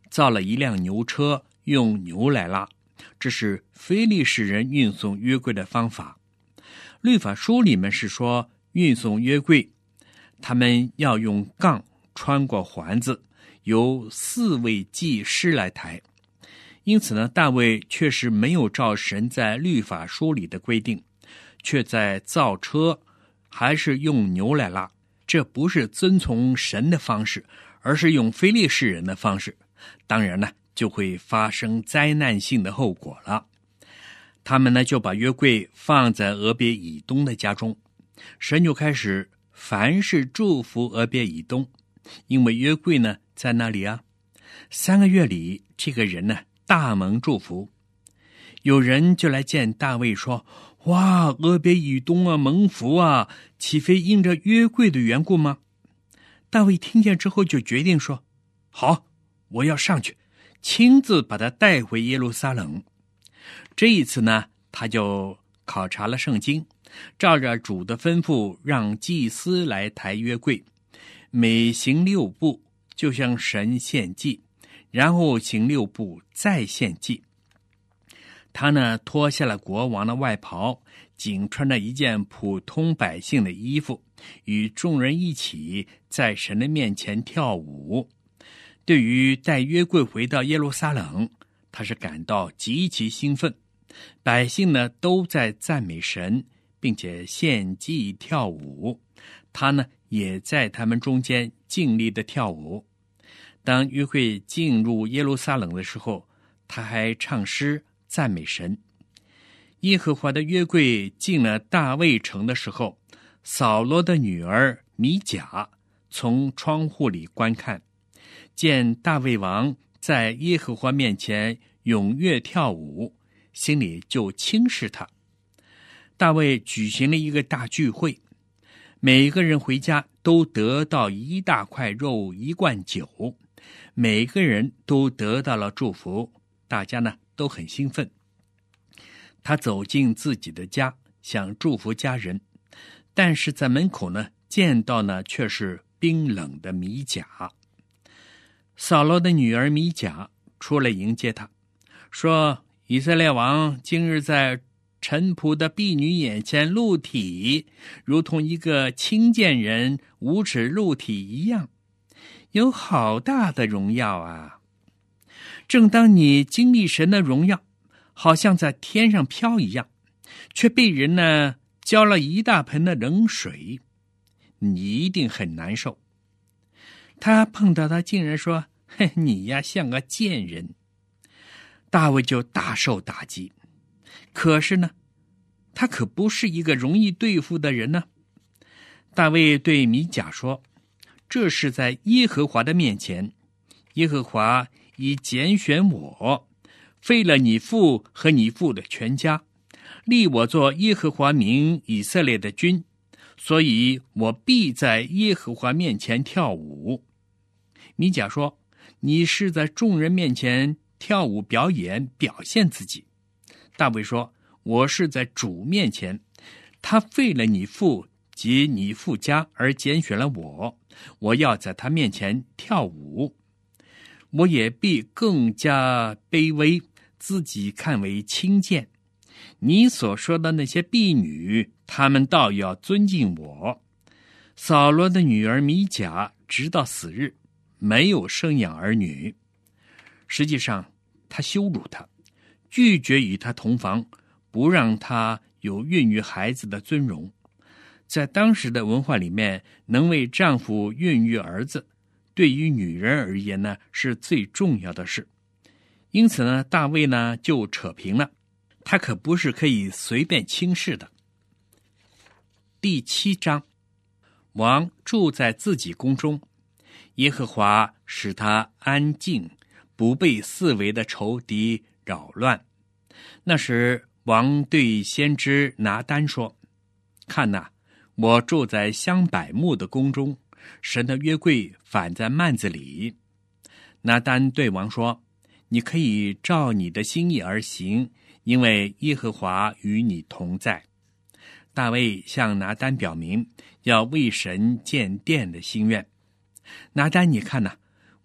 Speaker 1: 造了一辆牛车，用牛来拉，这是非利士人运送约柜的方法。律法书里面是说运送约柜，他们要用杠穿过环子，由四位祭司来抬。因此呢，大卫确实没有照神在律法书里的规定，却在造车还是用牛来拉，这不是遵从神的方式，而是用非利士人的方式。当然呢，就会发生灾难性的后果了。他们呢，就把约柜放在俄别以东的家中，神就开始凡事祝福俄别以东，因为约柜呢在那里啊。三个月里，这个人呢大蒙祝福。有人就来见大卫说：哇，俄别以东啊，蒙福啊，岂非因着约柜的缘故吗？大卫听见之后就决定说：好，我要上去亲自把他带回耶路撒冷。这一次呢，他就考察了圣经，照着主的吩咐，让祭司来抬约柜，每行六步就向神献祭，然后行六步再献祭。他呢，脱下了国王的外袍，仅穿着一件普通百姓的衣服，与众人一起在神的面前跳舞。对于带约柜回到耶路撒冷，他是感到极其兴奋。百姓呢都在赞美神，并且献祭跳舞，他呢也在他们中间尽力的跳舞。当约柜进入耶路撒冷的时候，他还唱诗赞美神。耶和华的约柜进了大卫城的时候，扫罗的女儿米甲从窗户里观看，见大卫王在耶和华面前踊跃跳舞，心里就轻视他。大卫举行了一个大聚会，每个人回家都得到一大块肉，一罐酒，每个人都得到了祝福，大家呢都很兴奋。他走进自己的家，想祝福家人，但是在门口呢见到呢却是冰冷的米甲。扫罗的女儿米甲出来迎接他，说：以色列王今日在臣仆的婢女眼前露体，如同一个轻贱人无耻露体一样，有好大的荣耀啊！正当你经历神的荣耀，好像在天上飘一样，却被人呢浇了一大盆的冷水，你一定很难受。他碰到他竟然说：嘿，你呀像个贱人。大卫就大受打击，可是呢，他可不是一个容易对付的人呢。大卫对米甲说：这是在耶和华的面前，耶和华已拣选我，废了你父和你父的全家，立我做耶和华民以色列的君，所以我必在耶和华面前跳舞。米甲说：你是在众人面前跳舞表演表现自己。大卫说：我是在主面前，他废了你父及你父家而拣选了我，我要在他面前跳舞。我也必更加卑微，自己看为轻贱。你所说的那些婢女，他们倒要尊敬我。扫罗的女儿米甲直到死日没有生养儿女，实际上他羞辱他，拒绝与他同房，不让他有孕育孩子的尊荣。在当时的文化里面，能为丈夫孕育儿子，对于女人而言呢，是最重要的事。因此呢，大卫呢就扯平了，他可不是可以随便轻视的。第七章，王住在自己宫中，耶和华使他安静，不被四围的仇敌扰乱。那时王对先知拿单说：看哪，我住在香柏木的宫中，神的约柜反在幔子里。拿单对王说：你可以照你的心意而行，因为耶和华与你同在。大卫向拿单表明要为神建殿的心愿。拿单，你看哪，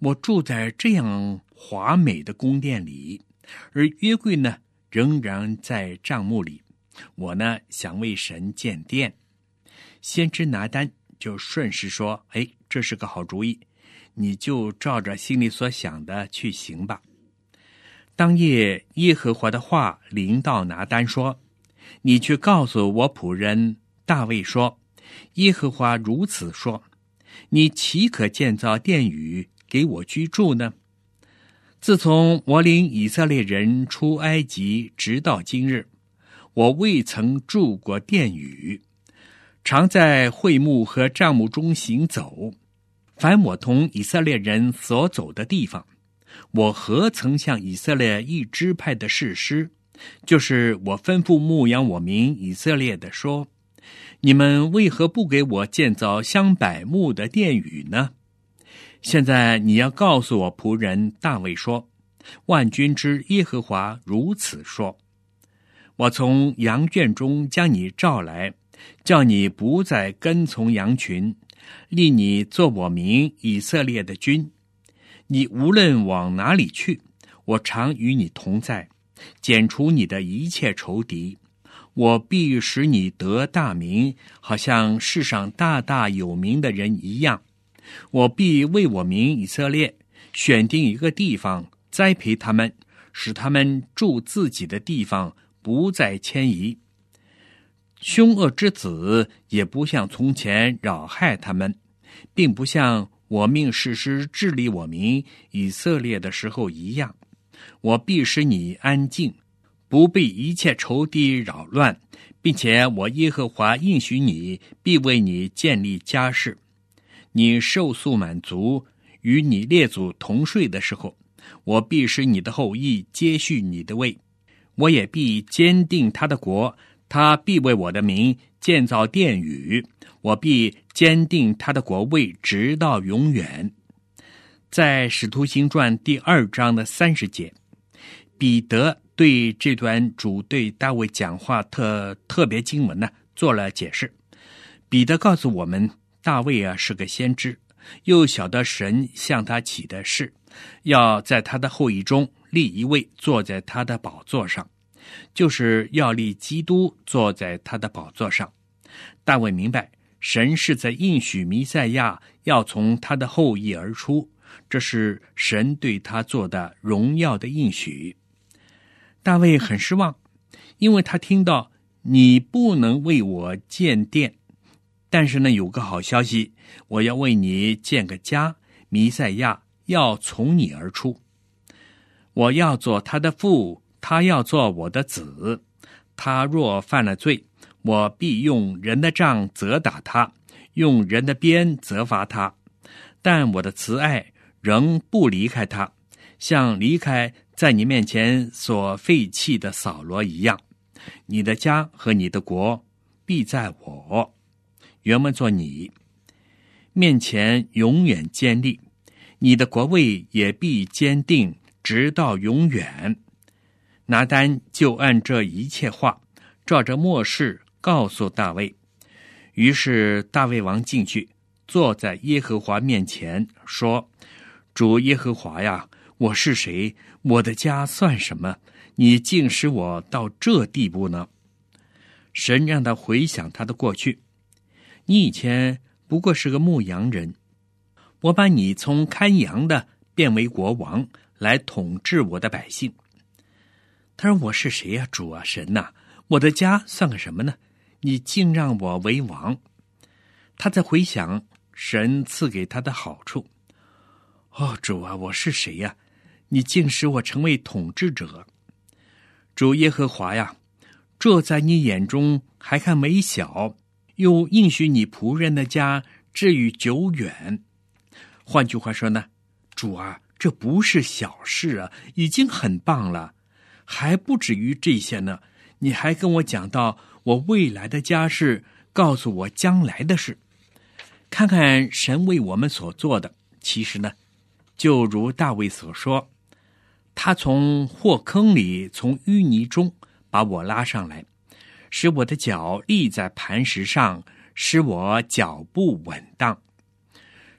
Speaker 1: 我住在这样华美的宫殿里，而约柜呢仍然在帐幕里。我呢想为神建殿。先知拿单就顺势说，哎，这是个好主意，你就照着心里所想的去行吧。当夜耶和华的话临到拿单说，你去告诉我仆人大卫说，耶和华如此说，你岂可建造殿宇给我居住呢？自从我领以色列人出埃及直到今日，我未曾住过殿宇，常在会幕和帐幕中行走。凡我同以色列人所走的地方，我何曾向以色列一支派的士师，就是我吩咐牧养我民以色列的说，你们为何不给我建造香柏木的殿宇呢？现在你要告诉我仆人大卫说，万军之耶和华如此说，我从羊圈中将你召来，叫你不再跟从羊群，立你做我民以色列的君。你无论往哪里去，我常与你同在，剪除你的一切仇敌。我必使你得大名，好像世上大大有名的人一样。我必为我民以色列选定一个地方，栽培他们，使他们住自己的地方，不再迁移。凶恶之子也不像从前扰害他们，并不像我命士师治理我民以色列的时候一样。我必使你安静，不被一切仇敌扰乱，并且我耶和华应许你，必为你建立家室。你受宿满足，与你列祖同睡的时候，我必使你的后裔接续你的位，我也必坚定他的国，他必为我的名建造殿宇，我必坚定他的国位直到永远。在使徒行传第二章的三十节，彼得对这段主对大卫讲话特特别经文呢做了解释。彼得告诉我们，大卫啊是个先知，又晓得神向他起的誓，要在他的后裔中立一位坐在他的宝座上，就是要立基督坐在他的宝座上。大卫明白神是在应许弥赛亚要从他的后裔而出，这是神对他做的荣耀的应许。大卫很失望，因为他听到你不能为我建殿，但是呢有个好消息，我要为你建个家，弥赛亚要从你而出。我要做他的父，他要做我的子。他若犯了罪，我必用人的杖责打他，用人的鞭责罚他。但我的慈爱仍不离开他，像离开在你面前所废弃的扫罗一样。你的家和你的国必在我，原文作你面前永远坚立，你的国位也必坚定直到永远。拿单就按这一切话照着默示告诉大卫。于是大卫王进去，坐在耶和华面前，说，主耶和华呀，我是谁？我的家算什么？你竟使我到这地步呢？神让他回想他的过去。你以前不过是个牧羊人，我把你从看羊的变为国王，来统治我的百姓。他说，我是谁呀、啊、主啊，神呐、啊，我的家算个什么呢？你竟让我为王。他在回想神赐给他的好处。哦，主啊，我是谁呀、啊？你竟使我成为统治者。主耶和华呀，这在你眼中还看微小，又应许你仆人的家至于久远。换句话说呢，主啊，这不是小事啊，已经很棒了，还不止于这些呢。你还跟我讲到我未来的家事，告诉我将来的事。看看神为我们所做的，其实呢，就如大卫所说，他从祸坑里，从淤泥中把我拉上来，使我的脚立在磐石上，使我脚步稳当。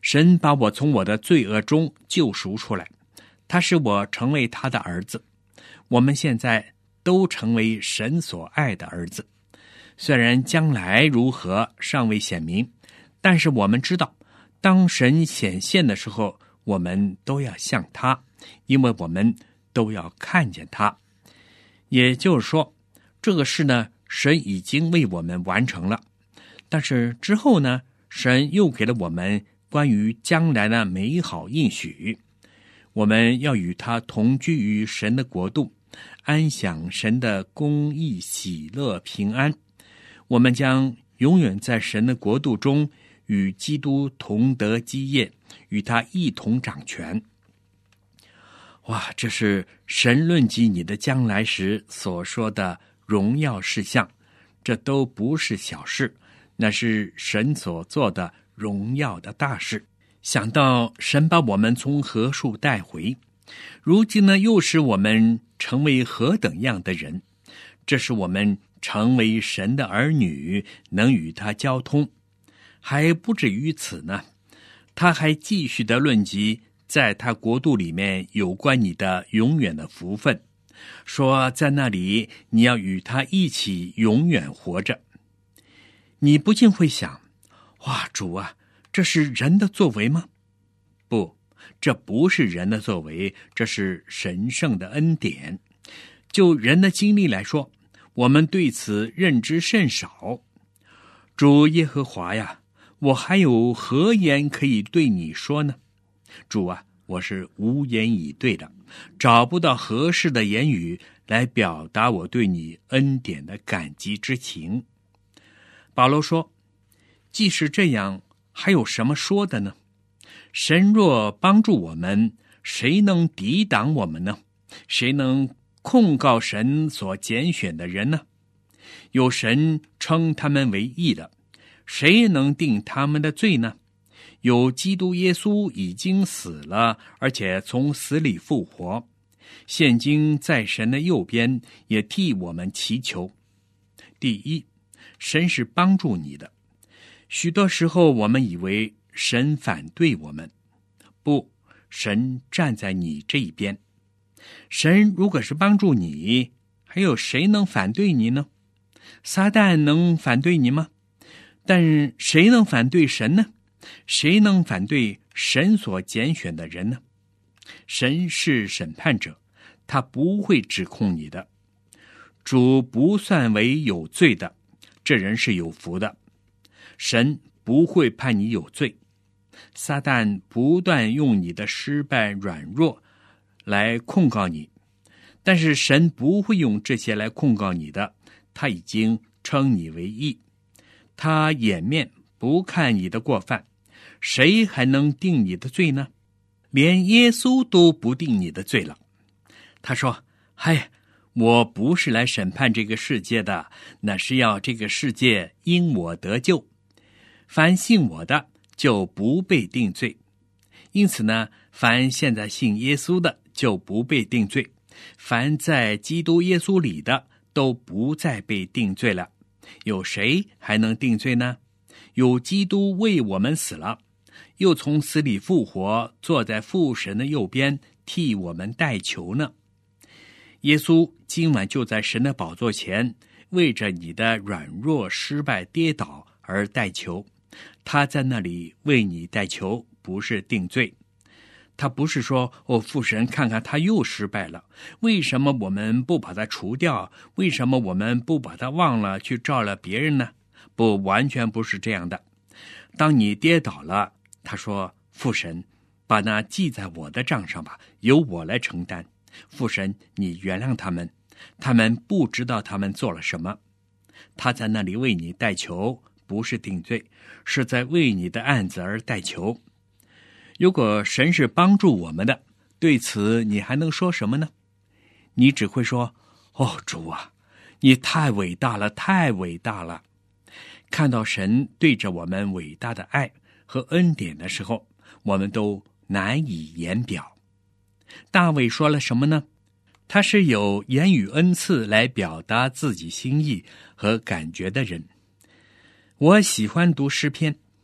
Speaker 1: 神把我从我的罪恶中救赎出来，他使我成为他的儿子。我们现在都成为神所爱的儿子。虽然将来如何尚未显明，但是我们知道，当神显现的时候，我们都要像他，因为我们都要看见他。也就是说，这个事呢，神已经为我们完成了。但是之后呢，神又给了我们关于将来的美好应许，我们要与他同居于神的国度，安享神的公义、喜乐、平安。我们将永远在神的国度中与基督同得基业，与他一同掌权。哇，这是神论及你的将来时所说的荣耀事项，这都不是小事，那是神所做的荣耀的大事。想到神把我们从何处带回，如今呢，又使我们成为何等样的人，这是我们成为神的儿女，能与他交通。还不止于此呢，他还继续的论及在他国度里面有关你的永远的福分，说在那里你要与他一起永远活着。你不禁会想，哇，主啊，这是人的作为吗？不，这不是人的作为，这是神圣的恩典。就人的经历来说，我们对此认知甚少。主耶和华呀，我还有何言可以对你说呢？主啊，我是无言以对的，找不到合适的言语来表达我对你恩典的感激之情。保罗说，既是这样，还有什么说的呢？神若帮助我们，谁能抵挡我们呢？谁能控告神所拣选的人呢？有神称他们为义的，谁能定他们的罪呢？有基督耶稣已经死了，而且从死里复活，现今在神的右边，也替我们祈求。第一，神是帮助你的。许多时候我们以为神反对我们，不，神站在你这一边。神如果是帮助你，还有谁能反对你呢？撒旦能反对你吗？但谁能反对神呢？谁能反对神所拣选的人呢？神是审判者，他不会指控你的。主不算为有罪的，这人是有福的。神不会判你有罪。撒旦不断用你的失败、软弱来控告你，但是神不会用这些来控告你的，他已经称你为义，他掩面不看你的过犯，谁还能定你的罪呢？连耶稣都不定你的罪了。他说，嗨，我不是来审判这个世界的，那是要这个世界因我得救，凡信我的就不被定罪。因此呢，凡现在信耶稣的就不被定罪，凡在基督耶稣里的都不再被定罪了。有谁还能定罪呢？有基督为我们死了，又从死里复活，坐在父神的右边，替我们代求呢。耶稣今晚就在神的宝座前，为着你的软弱、失败、跌倒而代求。他在那里为你代求，不是定罪。他不是说，哦，父神，看看他又失败了，为什么我们不把他除掉？为什么我们不把他忘了，去照了别人呢？不，完全不是这样的。当你跌倒了，他说，父神，把那记在我的账上吧，由我来承担。父神，你原谅他们，他们不知道他们做了什么。他在那里为你代求，不是定罪，是在为你的案子而代求。如果神是帮助我们的，对此你还能说什么呢？你只会说，哦，主啊，你太伟大了，太伟大了。看到神对着我们伟大的爱和恩典的时候，我们都难以言表。大卫说了什么呢？他是有言语恩赐来表达自己心意和感觉的人。我喜欢读诗篇，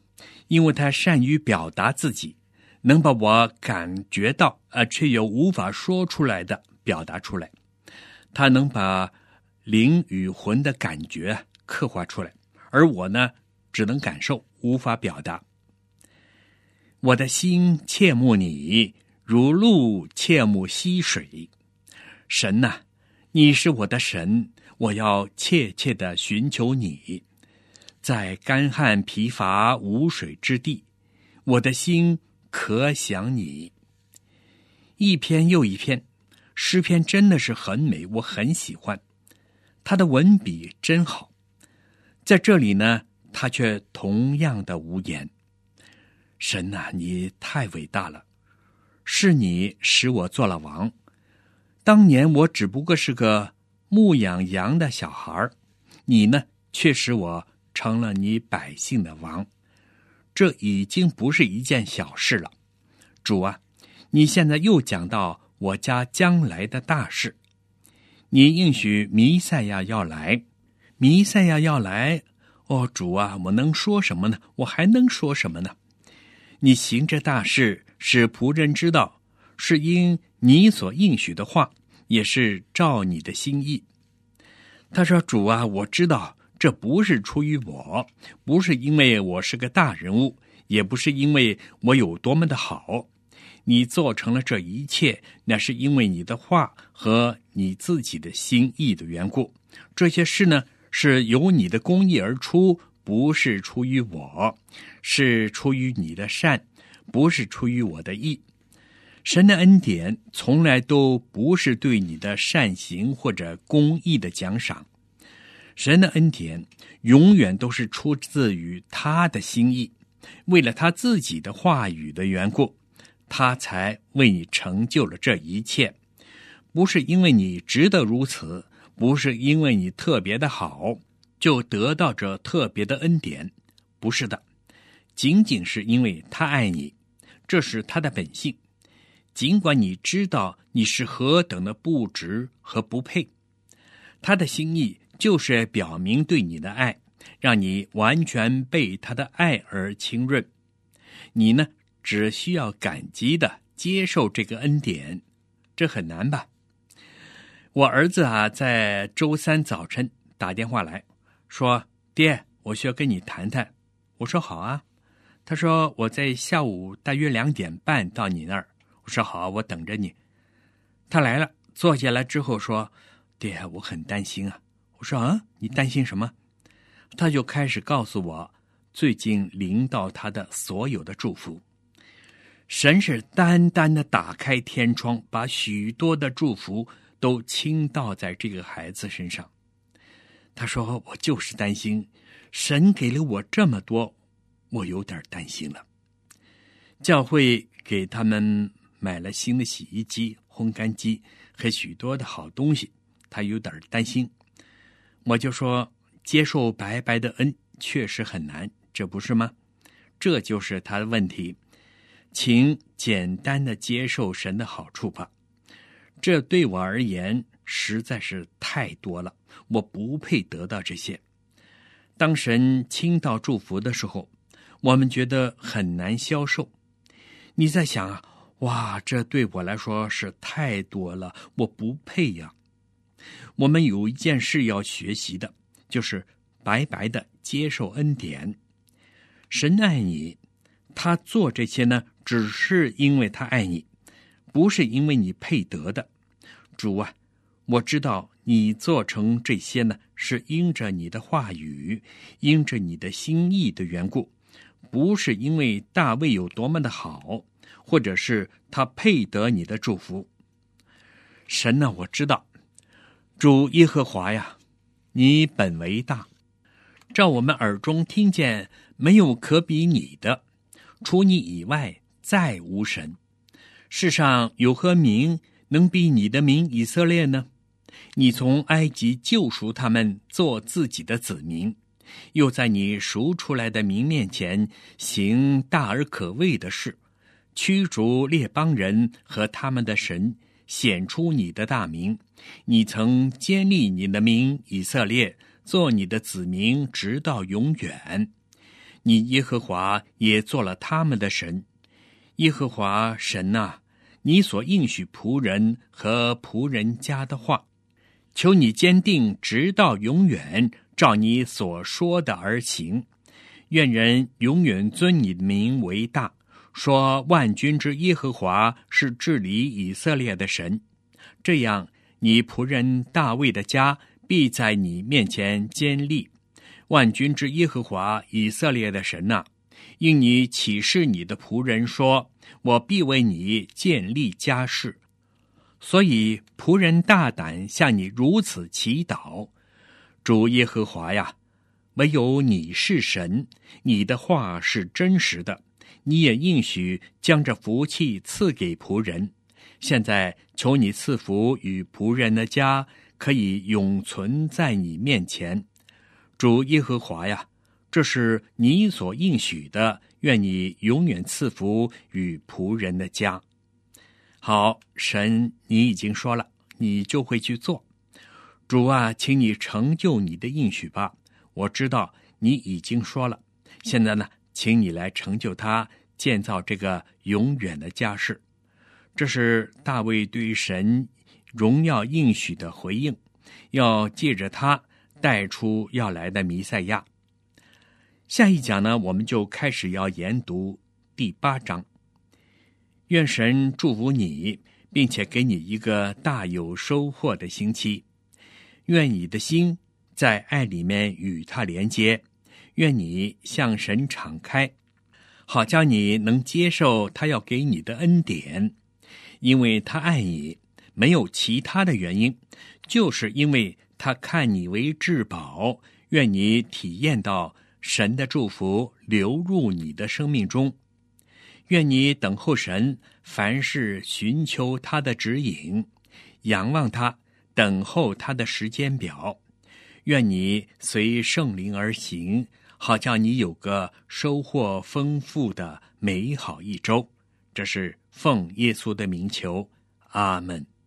Speaker 1: 因为他善于表达自己，能把我感觉到而却又无法说出来的表达出来。他能把灵与魂的感觉刻画出来，而我呢，只能感受，无法表达。我的心切慕你，如鹿切慕溪水。神哪，你是我的神，我要切切地寻求你。在干旱疲乏无水之地，我的心可想你。一篇又一篇，诗篇真的是很美，我很喜欢。他的文笔真好。在这里呢，他却同样的无言。神啊，你太伟大了，是你使我做了王。当年我只不过是个牧养羊的小孩，你呢，却使我成了你百姓的王。这已经不是一件小事了。主啊，你现在又讲到我家将来的大事。你应许弥赛亚要来，弥赛亚要来，哦，主啊，我能说什么呢？我还能说什么呢？你行这大事，使仆人知道，是因你所应许的话，也是照你的心意。他说，主啊，我知道这不是出于我，不是因为我是个大人物，也不是因为我有多么的好。你做成了这一切，那是因为你的话和你自己的心意的缘故。这些事呢，是由你的公义而出，不是出于我，是出于你的善，不是出于我的义。神的恩典从来都不是对你的善行或者公义的奖赏，神的恩典永远都是出自于他的心意，为了他自己的话语的缘故，他才为你成就了这一切。不是因为你值得如此，不是因为你特别的好就得到这特别的恩典，不是的，仅仅是因为他爱你，这是他的本性。尽管你知道你是何等的不值和不配，他的心意就是表明对你的爱，让你完全被他的爱而浸润。你呢，只需要感激的接受这个恩典，这很难吧？我儿子啊，在周三早晨打电话来说，爹，我需要跟你谈谈。我说好啊。他说我在下午大约两点半到你那儿。我说好，我等着你。他来了，坐下来之后说，爹，我很担心啊。我说啊，你担心什么？他就开始告诉我最近临到他的所有的祝福。神是单单的打开天窗，把许多的祝福都倾倒在这个孩子身上。他说，我就是担心，神给了我这么多，我有点担心了。教会给他们买了新的洗衣机、烘干机和许多的好东西，他有点担心。我就说，接受白白的恩确实很难，这不是吗？这就是他的问题。请简单的接受神的好处吧，这对我而言实在是太多了，我不配得到这些。当神倾倒祝福的时候，我们觉得很难消受。你在想啊，哇，这对我来说是太多了，我不配呀。我们有一件事要学习的，就是白白的接受恩典。神爱你，他做这些呢，只是因为他爱你，不是因为你配得的。主啊，我知道你做成这些呢，是因着你的话语，因着你的心意的缘故，不是因为大卫有多么的好，或者是他配得你的祝福。神啊，我知道，主耶和华呀，你本为大，照我们耳中听见，没有可比你的，除你以外再无神。世上有何名能比你的名以色列呢？你从埃及救赎他们做自己的子民，又在你赎出来的民面前行大而可畏的事，驱逐列邦人和他们的神，显出你的大名。你曾坚立你的名以色列，做你的子民直到永远。 你耶和华也做了他们的神。耶和华神啊，你所应许仆人和仆人家的话，求你坚定直到永远，照你所说的而行。愿人永远尊你的名为大，说万军之耶和华是治理以色列的神。这样，你仆人大卫的家必在你面前坚立。万军之耶和华以色列的神啊，因你启示你的仆人说，我必为你建立家室。所以仆人大胆向你如此祈祷。主耶和华呀，唯有你是神，你的话是真实的，你也应许将这福气赐给仆人。现在求你赐福与仆人的家，可以永存在你面前。主耶和华呀，这是你所应许的，愿你永远赐福与仆人的家。好，神你已经说了，你就会去做。主啊，请你成就你的应许吧。我知道你已经说了，现在呢，请你来成就它，建造这个永远的家室。这是大卫对于神荣耀应许的回应，要借着他带出要来的弥赛亚。下一讲呢，我们就开始要研读第八章。愿神祝福你，并且给你一个大有收获的星期。愿你的心在爱里面与他连接，愿你向神敞开，好叫你能接受他要给你的恩典。因为他爱你，没有其他的原因，就是因为他看你为至宝。愿你体验到神的祝福流入你的生命中。愿你等候神，凡事寻求他的指引，仰望他，等候他的时间表。愿你随圣灵而行，好叫你有个收获丰富的美好一周。这是奉耶稣的名求，阿们。